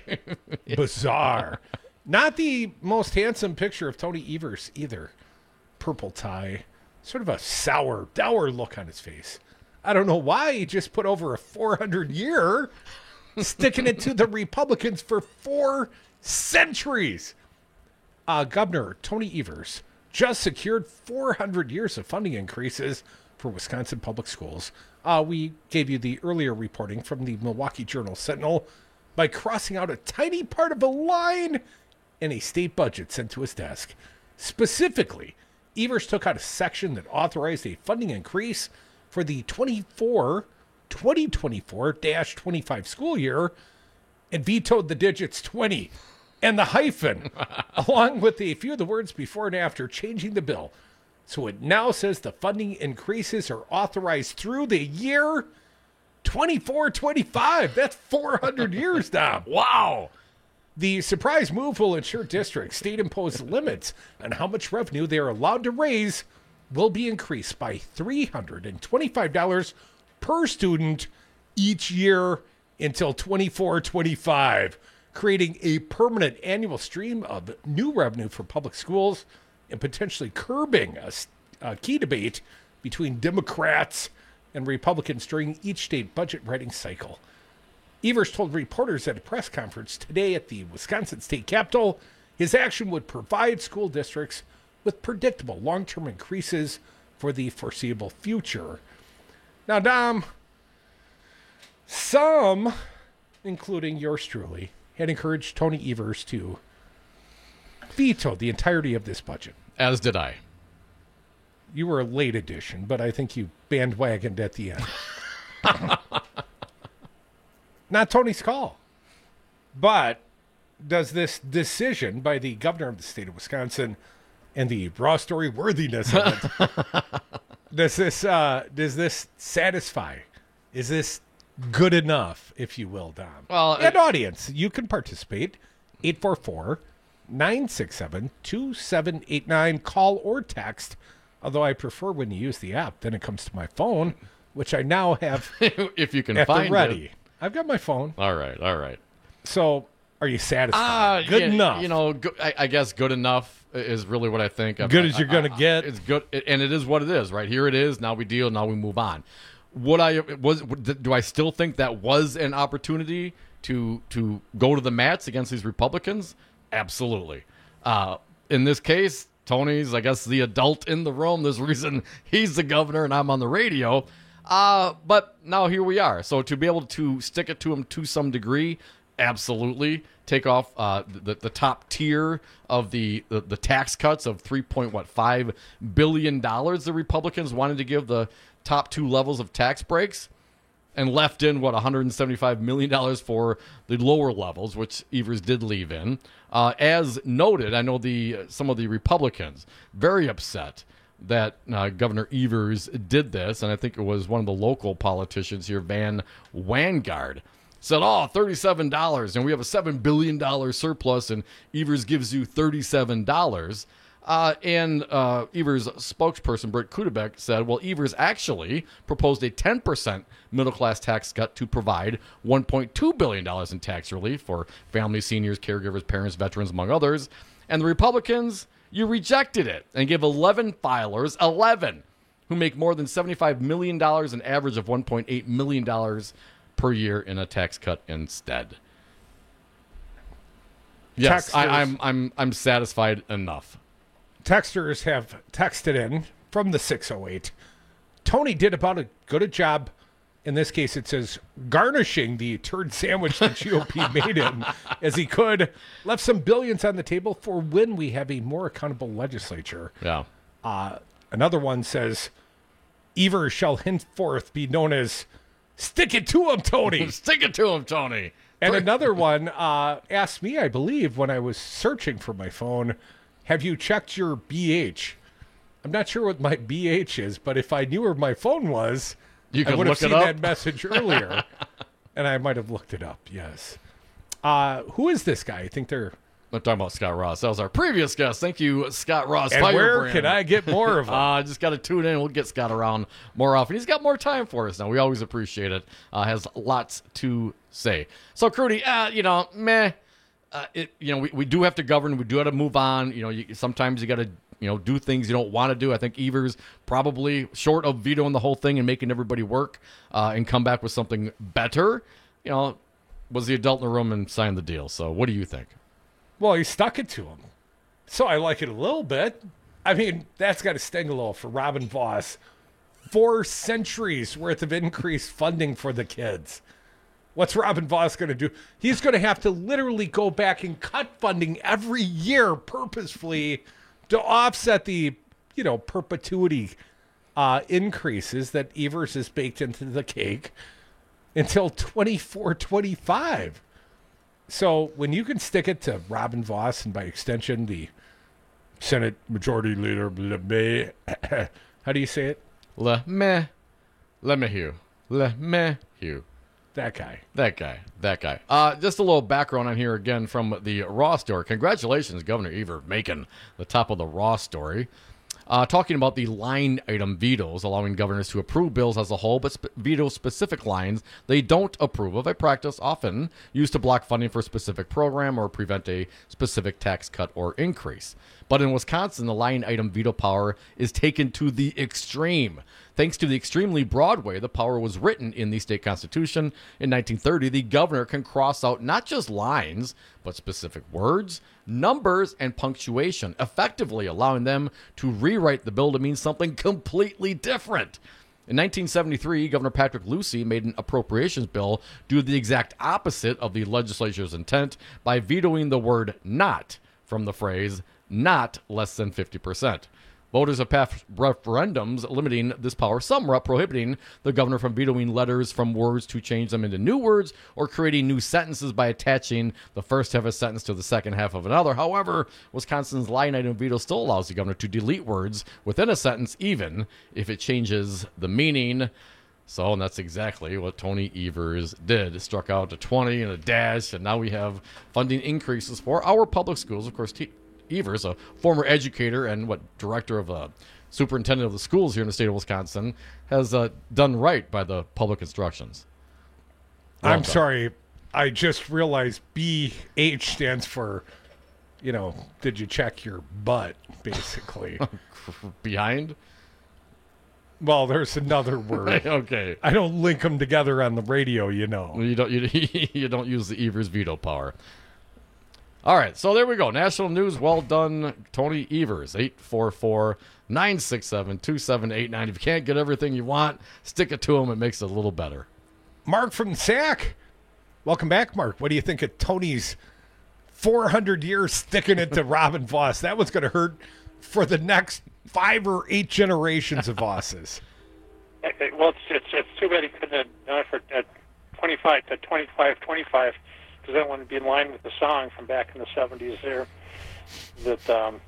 Bizarre. Not the most handsome picture of Tony Evers either. Purple tie. Sort of a sour, dour look on his face. I don't know why he just put over a four hundred year, sticking it to the Republicans for four centuries. Uh, Governor Tony Evers just secured four hundred years of funding increases for Wisconsin public schools. Uh, we gave you the earlier reporting from the Milwaukee Journal-Sentinel by crossing out a tiny part of a line in a state budget sent to his desk. Specifically, Evers took out a section that authorized a funding increase for the twenty-four twenty twenty-four twenty-five school year and vetoed the digits twenty and the hyphen, along with a few of the words before and after, changing the bill. So it now says the funding increases are authorized through the year twenty-four twenty-five. That's four hundred years, Dom. Wow. The surprise move will ensure districts, state-imposed limits on how much revenue they are allowed to raise will be increased by three hundred twenty-five dollars per student each year until twenty-four twenty-five, creating a permanent annual stream of new revenue for public schools and potentially curbing a, a key debate between Democrats and Republicans during each state budget writing cycle. Evers told reporters at a press conference today at the Wisconsin State Capitol his action would provide school districts with predictable long-term increases for the foreseeable future. Now, Dom, some, including yours truly, had encouraged Tony Evers to veto the entirety of this budget. As did I. You were a late addition, but I think you bandwagoned at the end. Not Tony's call. But does this decision by the governor of the state of Wisconsin and the raw story worthiness of it, does this uh, does this satisfy? Is this good enough, if you will, Dom? Well, and it, audience, you can participate. eight four four, nine six seven, two seven eight nine. Call or text. Although I prefer when you use the app, then it comes to my phone, which I now have if you can at find the ready. it. I've got my phone. All right, all right. So, are you satisfied? Uh, good yeah, enough. You know, go, I, I guess good enough is really what I think. Good I, as you're I, going to I, get. It's good, and it is what it is, right? Here it is. Now we deal. Now we move on. Would I was do I still think that was an opportunity to to go to the mats against these Republicans? Absolutely. Uh, in this case, Tony's, I guess, the adult in the room. There's a reason he's the governor and I'm on the radio. Uh, but now here we are. So to be able to stick it to him to some degree, absolutely. Take off uh, the, the top tier of the, the, the tax cuts of three point five billion dollars the Republicans wanted to give the top two levels of tax breaks, and left in, what, one hundred seventy-five million dollars for the lower levels, which Evers did leave in. Uh, as noted, I know the some of the Republicans very upset that uh, Governor Evers did this, and I think it was one of the local politicians here, Van Wangard, said, oh, thirty-seven dollars, and we have a seven billion dollars surplus, and Evers gives you thirty-seven dollars. Uh, and uh, Evers' spokesperson, Brett Kudebeck, said, well, Evers actually proposed a ten percent middle-class tax cut to provide one point two billion dollars in tax relief for families, seniors, caregivers, parents, veterans, among others. And the Republicans, you rejected it and gave eleven filers, eleven, who make more than seventy-five million dollars, an average of one point eight million dollars per year in a tax cut instead. Yes, I, I'm I'm I'm satisfied enough. Texters have texted in from the six oh eight Tony did about as good a job. In this case, it says garnishing the turd sandwich the G O P made him as he could. Left some billions on the table for when we have a more accountable legislature. Yeah. Uh, another one says, Evers shall henceforth be known as Stick It To Him, Tony. Stick it to him, Tony. And another one uh, asked me, I believe, when I was searching for my phone, have you checked your B H? I'm not sure what my B H is, but if I knew where my phone was, You I could would have look it seen up? that message earlier, and I might have looked it up, yes. Uh, who is this guy? I think they're... I'm talking about Scott Ross. That was our previous guest. Thank you, Scott Ross. And where Firebrand. can I get more of him? uh, just got to tune in. We'll get Scott around more often. He's got more time for us now. We always appreciate it. Uh, has lots to say. So, Crudy, uh, you know, meh. Uh, it, you know, we, we do have to govern. We do have to move on. You know, you, sometimes you got to, you know, do things you don't want to do. I think Evers probably, short of vetoing the whole thing and making everybody work uh, and come back with something better, you know, was the adult in the room and signed the deal. So, what do you think? Well, he stuck it to him. So I like it a little bit. I mean, that's got to sting a little for Robin Vos. Four centuries worth of increased funding for the kids. What's Robin Vos going to do? He's going to have to literally go back and cut funding every year purposefully to offset the, you know, perpetuity uh, increases that Evers has baked into the cake until twenty-four twenty-five. So when you can stick it to Robin Vos and by extension the Senate Majority Leader LeMay, how do you say it? LeMay, LeMahieu, LeMahieu. That guy. That guy. That guy. Uh, just a little background on here again from the Raw story. Congratulations, Governor Evers, making the top of the Raw story. Uh, talking about the line item vetoes, allowing governors to approve bills as a whole, but sp- veto specific lines they don't approve of, a practice often used to block funding for a specific program or prevent a specific tax cut or increase. But in Wisconsin, the line item veto power is taken to the extreme. Thanks to the extremely broad way the power was written in the state constitution in nineteen thirty, the governor can cross out not just lines, but specific words, numbers, and punctuation, effectively allowing them to rewrite the bill to mean something completely different. In nineteen seventy-three, Governor Patrick Lucey made an appropriations bill do the exact opposite of the legislature's intent by vetoing the word not from the phrase not less than fifty percent. Voters have passed referendums limiting this power, somewhat prohibiting the governor from vetoing letters from words to change them into new words or creating new sentences by attaching the first half of a sentence to the second half of another. However, Wisconsin's line item veto still allows the governor to delete words within a sentence, even if it changes the meaning. So, and that's exactly what Tony Evers did. Struck out a twenty and a dash, and now we have funding increases for our public schools. Of course, T- Evers, a former educator and what director of uh, superintendent of the schools here in the state of Wisconsin, has uh, done right by the public instructions. Well I'm done. sorry. I just realized B H stands for, you know, did you check your butt, basically. Behind? Well, there's another word. Okay. I don't link them together on the radio, you know. You don't, you, you don't use the Evers veto power. All right, so there we go. National news, well done, Tony Evers. eight four four, nine six seven, two seven eight nine. If you can't get everything you want, stick it to him. It makes it a little better. Mark from S A C. Welcome back, Mark. What do you think of Tony's four hundred years sticking it to Robin Vos? That was going to hurt for the next five or eight generations of Vosses. Well, it's it's, it's too bad he couldn't have done it for uh, twenty-five to twenty-five, twenty-five. Because that wouldn't be in line with the song from back in the seventies there, that um,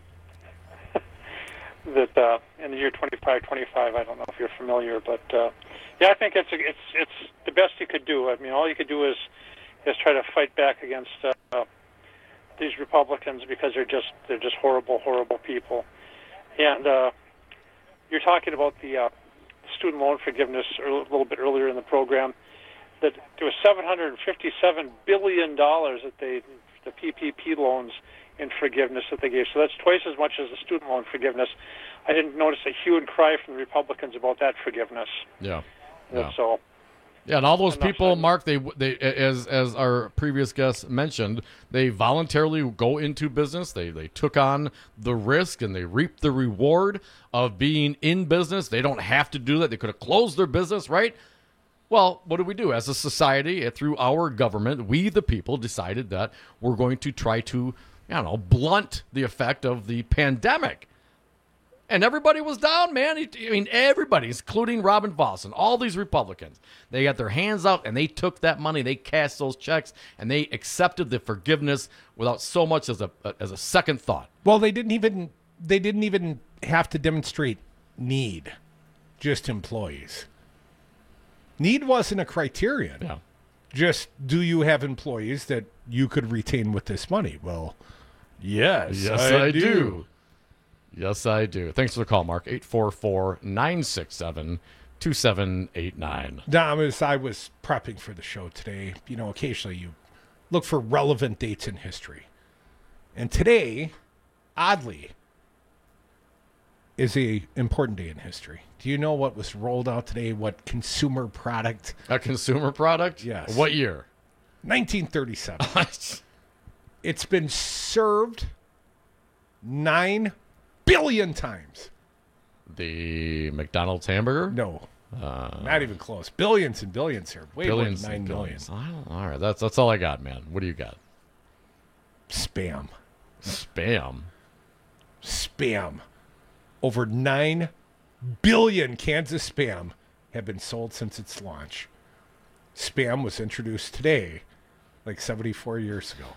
that uh, in the year twenty-five twenty-five, I don't know if you're familiar, but uh, yeah, I think it's it's it's the best you could do. I mean, all you could do is is try to fight back against uh, these Republicans because they're just they're just horrible, horrible people. And uh, you're talking about the uh, student loan forgiveness a little bit earlier in the program. That there was seven hundred fifty-seven billion dollars that they, the P P P loans in forgiveness that they gave. So that's twice as much as the student loan forgiveness. I didn't notice a hue and cry from the Republicans about that forgiveness. Yeah. And yeah. So, Yeah, and all those people, Mark, they they as as our previous guest mentioned, they voluntarily go into business. They they took on the risk and they reap the reward of being in business. They don't have to do that. They could have closed their business, right? Well, what do we do as a society? Through our government, we the people decided that we're going to try to, I don't know, blunt the effect of the pandemic. And everybody was down, man. I mean, everybody, including Robin Voss and all these Republicans. They got their hands out, and they took that money. They cashed those checks, and they accepted the forgiveness without so much as a as a second thought. Well, they didn't even they didn't even have to demonstrate need, just employees. Need wasn't a criterion. Yeah. Just, do you have employees that you could retain with this money? Well, yes, yes, I, I do. do. Yes, I do. Thanks for the call, Mark. eight four four, nine six seven, two seven eight nine. Dom, as I was prepping for the show today, you know, occasionally you look for relevant dates in history. And today, oddly, is a important day in history. Do you know what was rolled out today? What consumer product? A consumer product? Yes. What year? nineteen thirty-seven. It's been served nine billion times. The McDonald's hamburger? No. Uh, Not even close. Billions and billions served. Way billions more than nine and million. billions. I don't, all right, that's that's all I got, man. What do you got? Spam. Spam. Spam. Over nine billion cans of Spam have been sold since its launch. Spam was introduced today, like seventy-four years ago.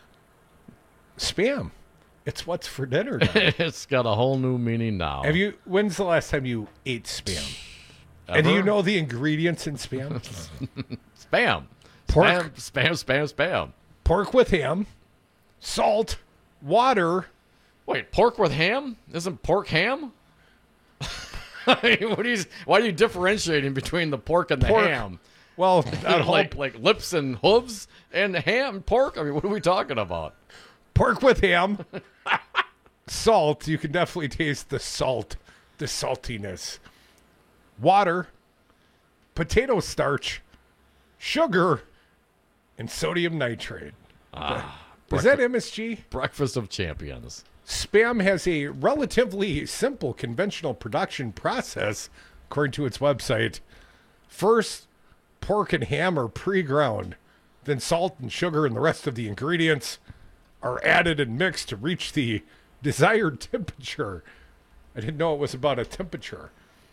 Spam. It's what's for dinner now. It's got a whole new meaning now. Have you? When's the last time you ate Spam? Ever? And do you know the ingredients in Spam? Spam. Pork. Spam, spam, spam, spam. Pork with ham, salt, water. Wait, pork with ham? Isn't pork ham? I mean, what are you, why are you differentiating between the pork and the Pork. ham? Well, Not like like lips and hooves and ham, pork. I mean, what are we talking about? Pork with ham, salt. You can definitely taste the salt, the saltiness. Water, potato starch, sugar, and sodium nitrate. Ah, Is that M S G? Breakfast of champions. Spam has a relatively simple conventional production process, according to its website. First, pork and ham are pre-ground. Then salt and sugar and the rest of the ingredients are added and mixed to reach the desired temperature. I didn't know it was about a temperature.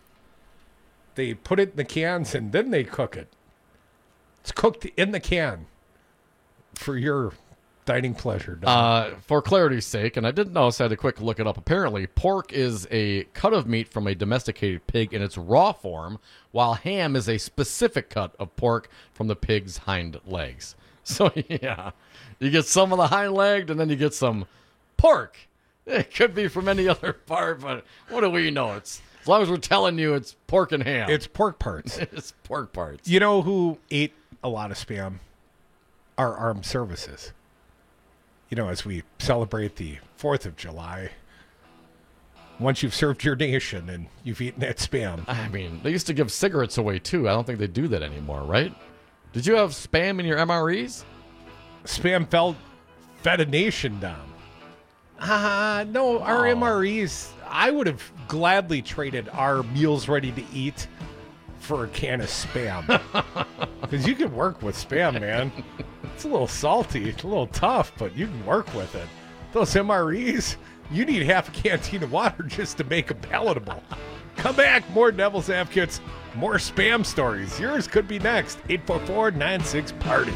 They put it in the cans and then they cook it. It's cooked in the can for your dining pleasure. Uh, for clarity's sake, and I didn't know, so I had to quick look it up. Apparently, pork is a cut of meat from a domesticated pig in its raw form, while ham is a specific cut of pork from the pig's hind legs. So, yeah, you get some of the hind leg, and then you get some pork. It could be from any other part, but what do we know? It's as long as we're telling you it's pork and ham. It's pork parts. It's pork parts. You know who ate a lot of Spam? Our armed services. You know, as we celebrate the fourth of July, once you've served your nation and you've eaten that Spam. I mean, they used to give cigarettes away, too. I don't think they do that anymore, right? Did you have Spam in your M R Es? Spam felt fed a nation down. Ah, uh, no, our Oh. M R Es, I would have gladly traded our meals ready to eat for a can of Spam. Because you can work with Spam, man. It's a little salty, it's a little tough, but you can work with it. Those M R Es, you need half a canteen of water just to make them palatable. Come back, more Devil's Advocates, more Spam stories. Yours could be next. eight four four, nine six, party.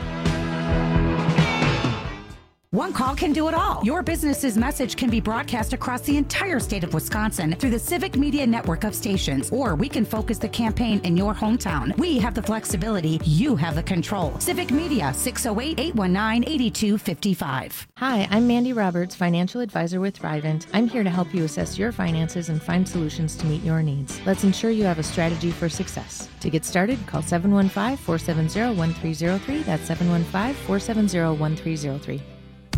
One call can do it all. Your business's message can be broadcast across the entire state of Wisconsin through the Civic Media network of stations, or we can focus the campaign in your hometown. We have the flexibility. You have the control. Civic Media, six oh eight, eight one nine, eight two five five. Hi, I'm Mandy Roberts, financial advisor with Thrivent. I'm here to help you assess your finances and find solutions to meet your needs. Let's ensure you have a strategy for success. To get started, call seven one five, four seven zero, one three zero three. That's seven one five, four seven zero, one three zero three.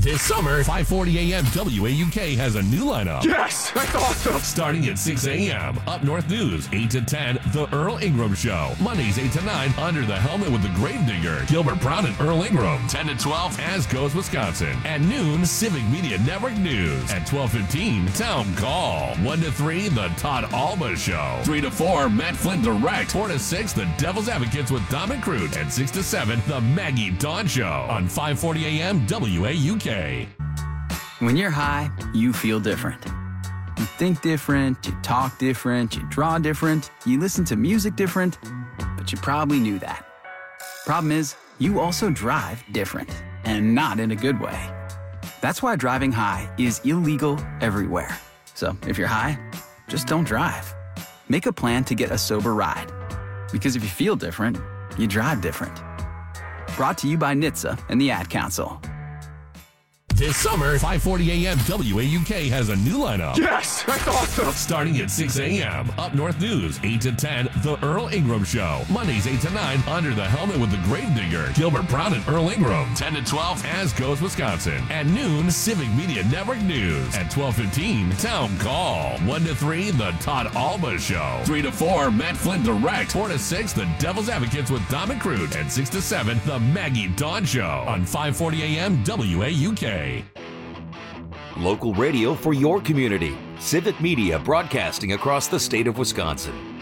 This summer, five forty a.m. W A U K has a new lineup. Yes, that's awesome. Starting at six a.m. Up North News, eight to ten, The Earl Ingram Show. Mondays, eight to nine, Under the Helmet with the Gravedigger. Gilbert Brown and Earl Ingram. ten to twelve, As Goes Wisconsin. At noon, Civic Media Network News. At twelve fifteen, Town Call. one to three, The Todd Alba Show. three to four, Matt Flynn Direct. four to six, The Devil's Advocates with Dom and Crute. And six to seven, The Maggie Dawn Show. On five forty a.m. W A U K. When you're high, you feel different. You think different, you talk different, you draw different, you listen to music different, but you probably knew that. Problem is, you also drive different, and not in a good way. That's why driving high is illegal everywhere. So if you're high, just don't drive. Make a plan to get a sober ride. Because if you feel different, you drive different. Brought to you by N H T S A and the Ad Council. This summer, five forty a.m. W A U K has a new lineup. Yes, that's awesome. Starting at six a.m. Up North News, eight to ten, The Earl Ingram Show. Mondays, eight to nine, Under the Helmet with the Gravedigger. Gilbert Brown and Earl Ingram. ten to twelve, As Goes Wisconsin. At noon, Civic Media Network News. At twelve fifteen, Town Call. one to three, The Todd Alba Show. three to four, Matt Flynn Direct. four to six, The Devil's Advocates with Dom and Crute. And six to seven, The Maggie Dawn Show. On five forty a.m. W A U K. Local radio for your community. Civic Media broadcasting across the state of Wisconsin.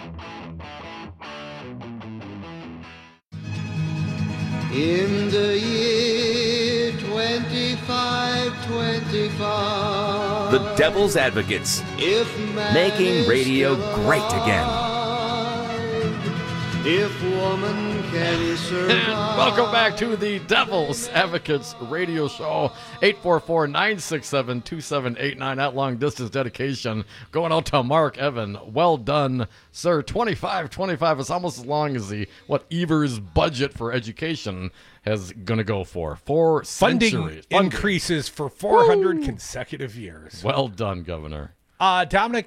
In the year twenty-five twenty-five, The Devil's Advocates, if man making is radio still great again. alive, if woman can survive. Welcome back to the Devil's Advocates radio show. eight four four, nine six seven, two seven eight nine. That long distance dedication going out to Mark Evan. Well done, sir. twenty-five twenty-five is almost as long as the what Evers budget for education has going to go for. Four Funding centuries. Funding increases for four hundred Woo! consecutive years. Well done, Governor. Uh, Dominic,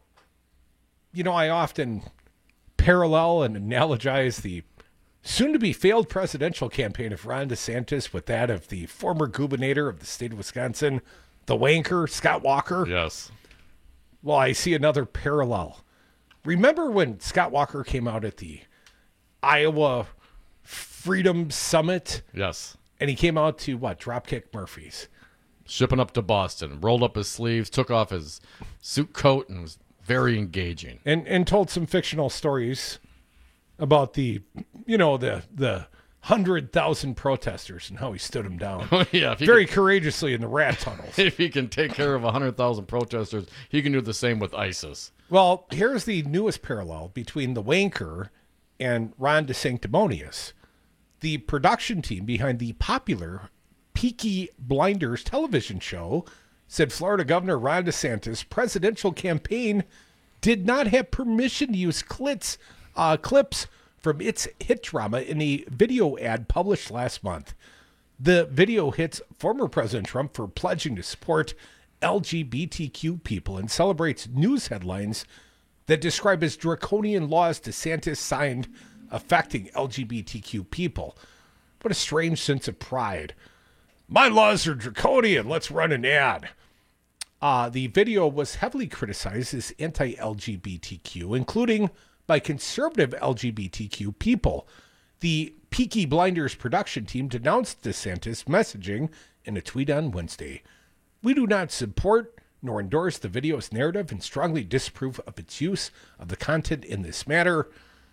you know, I often parallel and analogize the soon-to-be failed presidential campaign of Ron DeSantis with that of the former gubernator of the state of Wisconsin, the wanker, Scott Walker. Yes. Well, I see another parallel. Remember when Scott Walker came out at the Iowa Freedom Summit? Yes. And he came out to, what, Dropkick Murphys? Shipping up to Boston, rolled up his sleeves, took off his suit coat, and was very engaging. And and told some fictional stories about the, you know, the the hundred thousand protesters and how he stood them down. Yeah, if he very can, courageously in the rat tunnels. If he can take care of a hundred thousand protesters, he can do the same with ISIS. Well, here's the newest parallel between the wanker and Ron DeSanctimonious. The production team behind the popular Peaky Blinders television show said Florida Governor Ron DeSantis' presidential campaign did not have permission to use clips, uh, clips from its hit drama in a video ad published last month. The video hits former President Trump for pledging to support L G B T Q people and celebrates news headlines that describe as draconian laws DeSantis signed affecting L G B T Q people. What a strange sense of pride. My laws are draconian. Let's run an ad. Uh, the video was heavily criticized as anti-L G B T Q, including by conservative L G B T Q people. The Peaky Blinders production team denounced DeSantis' messaging in a tweet on Wednesday. We do not support nor endorse the video's narrative and strongly disapprove of its use of the content in this matter.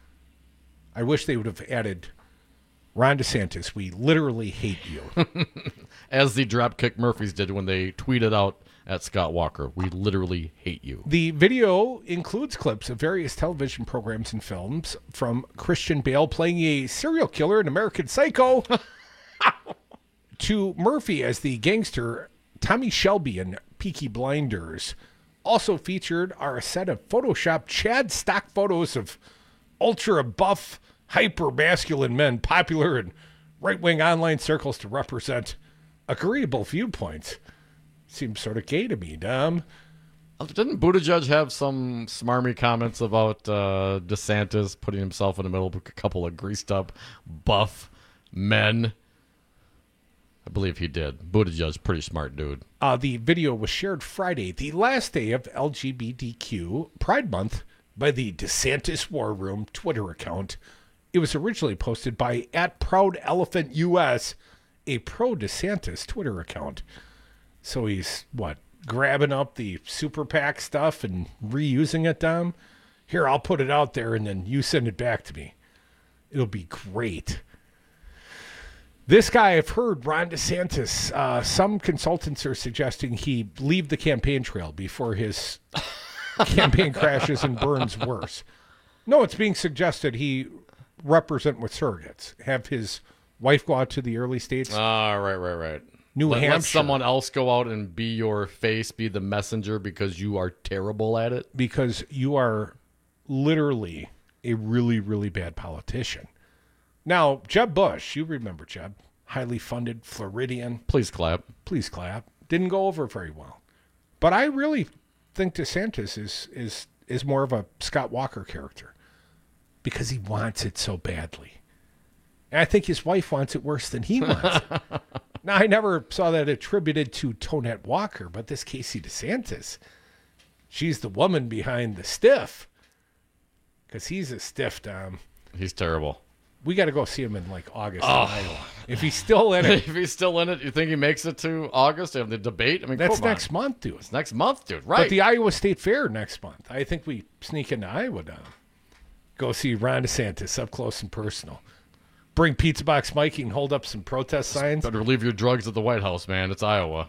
I wish they would have added, Ron DeSantis, we literally hate you. As the Dropkick Murphys did when they tweeted out at Scott Walker, we literally hate you. The video includes clips of various television programs and films, from Christian Bale playing a serial killer in American Psycho to Murphy as the gangster Tommy Shelby in Peaky Blinders. Also featured are a set of Photoshopped Chad stock photos of ultra buff, hyper-masculine men popular in right-wing online circles to represent agreeable viewpoints. Seems sort of gay to me, Dom. Didn't Buttigieg have some smarmy comments about uh, DeSantis putting himself in the middle of a couple of greased-up, buff men? believe he did. Buttigieg, pretty smart dude. Uh, the video was shared Friday, the last day of L G B T Q Pride Month, by the DeSantis War Room Twitter account. It was originally posted by at Proud Elephant U S, a pro DeSantis Twitter account. So he's, what, grabbing up the super PAC stuff and reusing it, Dom? Here, I'll put it out there and then you send it back to me. It'll be great. This guy, I've heard, Ron DeSantis, uh, some consultants are suggesting he leave the campaign trail before his campaign crashes and burns worse. No, it's being suggested he represent with surrogates. Have his wife go out to the early states. Ah, right, right, right. New let, Hampshire. Let someone else go out and be your face, be the messenger because you are terrible at it. Because you are literally a really, really bad politician. Now, Jeb Bush, you remember Jeb, highly funded Floridian. Please clap. Please clap. Didn't go over very well. But I really think DeSantis is is is more of a Scott Walker character because he wants it so badly. And I think his wife wants it worse than he wants it. Now, I never saw that attributed to Tonette Walker, but this Casey DeSantis, she's the woman behind the stiff. Because he's a stiff, Dom. He's terrible. We got to go see him in, like, August Oh. in Iowa. If he's still in it. If he's still in it, you think he makes it to August? They have the debate? I mean, That's come on. next month, dude. It's next month, dude. Right. But the Iowa State Fair next month. I think we sneak into Iowa, Dom. Go see Ron DeSantis up close and personal. Bring Pizza Box Mikey and hold up some protest signs. Better leave your drugs at the White House, man. It's Iowa.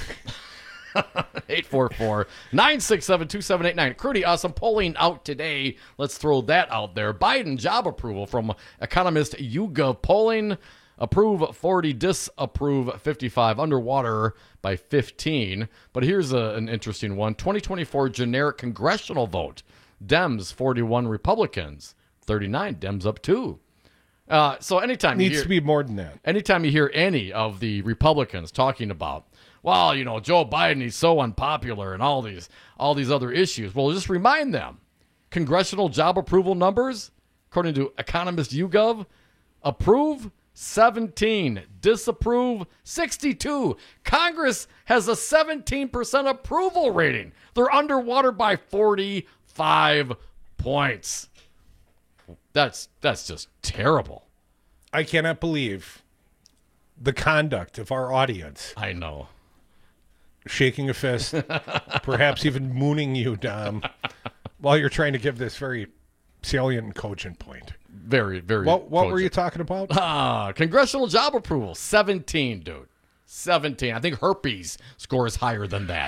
eight four four, nine six seven, two seven eight nine. Crudy, uh, some polling out today. Let's throw that out there. Biden job approval from economist YouGov polling. Approve forty, disapprove fifty-five, underwater by fifteen. But here's a, an interesting one. twenty twenty-four generic congressional vote. Dems forty-one, Republicans thirty-nine. Dems up two. Uh, so anytime Needs you hear, to be more than that. Anytime you hear any of the Republicans talking about, well, you know, Joe Biden, he's so unpopular and all these all these other issues. Well, just remind them. Congressional job approval numbers, according to economist YouGov, approve seventeen, disapprove sixty-two. Congress has a seventeen percent approval rating. They're underwater by forty-five points. That's that's just terrible. I cannot believe the conduct of our audience. I know. Shaking a fist, perhaps even mooning you, Dom, while you're trying to give this very salient and cogent point. Very, very What, what were cogent. you talking about? Ah, congressional job approval, seventeen, dude. seventeen. I think herpes scores higher than that.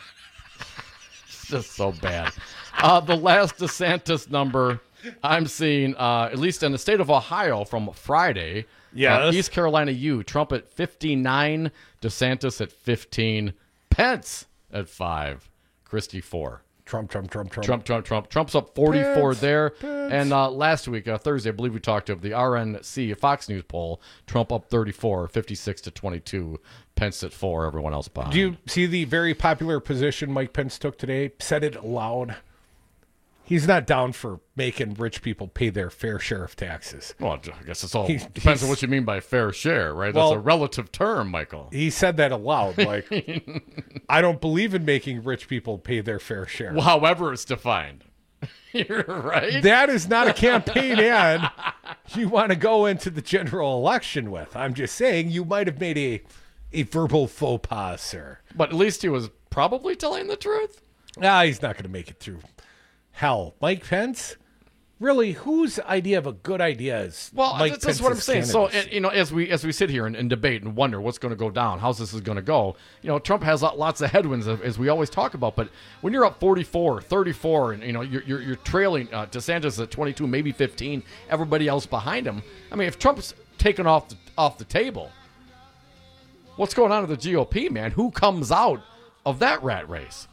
It's just so bad. Uh, the last DeSantis number I'm seeing, uh, at least in the state of Ohio from Friday. Yes. Uh, East Carolina U, Trump at fifty-nine, DeSantis at fifteen, Pence at five, Christie four. Trump, Trump, Trump, Trump. Trump, Trump, Trump. Trump's up forty-four Pence, there. Pence. And uh, last week, uh, Thursday, I believe we talked of the R N C Fox News poll. Trump up thirty-four, fifty-six to twenty-two. Pence at four, everyone else behind. Do you see the very popular position Mike Pence took today? Said it aloud. He's not down for making rich people pay their fair share of taxes. Well, I guess it's all He's- depends he's- on what you mean by fair share, right? Well- That's a relative term, Michael. He said that aloud. Like, I don't believe in making rich people pay their fair share. Well, however it's defined. You're right. That is not a campaign ad you want to go into the general election with. I'm just saying you might have made a, a verbal faux pas, sir. But at least he was probably telling the truth. Ah, he's not going to make it through hell. Mike Pence? Really, whose idea of a good idea is Well, Mike that's, that's what I'm Pence's saying. So, candidacy? and, you know, as we as we sit here and, and debate and wonder what's going to go down, how's this is going to go, you know, Trump has lots of headwinds, as we always talk about. But when you're up forty-four, thirty-four, and, you know, you're, you're, you're trailing uh, DeSantis at twenty-two, maybe fifteen, everybody else behind him. I mean, if Trump's taken off the, off the table, what's going on with the G O P, man? Who comes out of that rat race?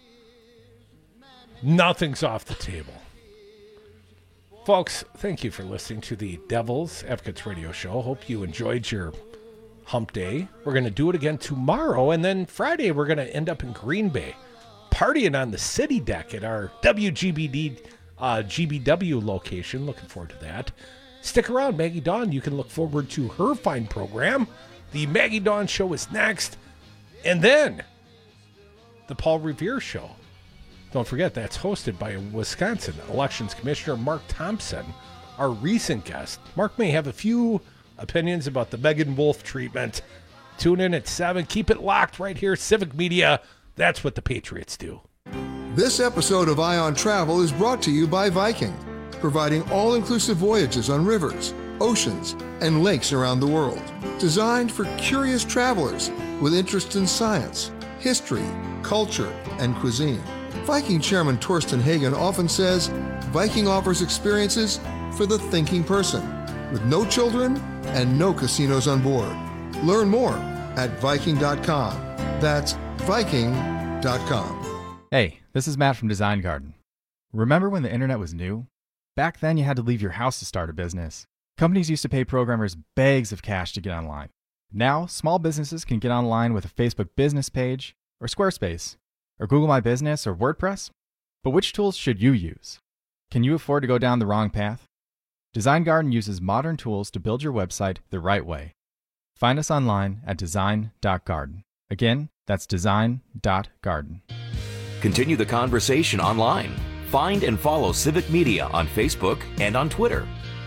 Nothing's off the table. Folks, thank you for listening to the Devil's Advocates Radio Show. Hope you enjoyed your hump day. We're going to do it again tomorrow, and then Friday we're going to end up in Green Bay, partying on the city deck at our W G B D uh, G B W location. Looking forward to that. Stick around, Maggie Dawn. You can look forward to her fine program The Maggie Dawn Show is next. And then the Paul Revere Show. Don't forget, that's hosted by Wisconsin Elections Commissioner Mark Thompson, our recent guest. Mark may have a few opinions about the Megan Wolf treatment. Tune in at seven. Keep it locked right here. Civic Media. That's what the Patriots do. This episode of Eye on Travel is brought to you by Viking, providing all-inclusive voyages on rivers, oceans, and lakes around the world. Designed for curious travelers with interest in science, history, culture, and cuisine. Viking Chairman Torsten Hagen often says, Viking offers experiences for the thinking person, with no children and no casinos on board. Learn more at Viking dot com. That's Viking dot com. Hey, this is Matt from Design Garden. Remember when the internet was new? Back then you had to leave your house to start a business. Companies used to pay programmers bags of cash to get online. Now, small businesses can get online with a Facebook business page, or Squarespace, or Google My Business, or WordPress. But which tools should you use? Can you afford to go down the wrong path? Design Garden uses modern tools to build your website the right way. Find us online at design dot garden. Again, that's design dot garden. Continue the conversation online. Find and follow Civic Media on Facebook and on Twitter.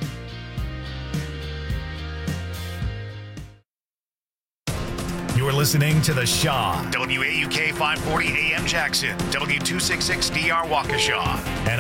You're listening to The Shaw, W A U K five forty A M Jackson, W two sixty-six D R Waukesha, and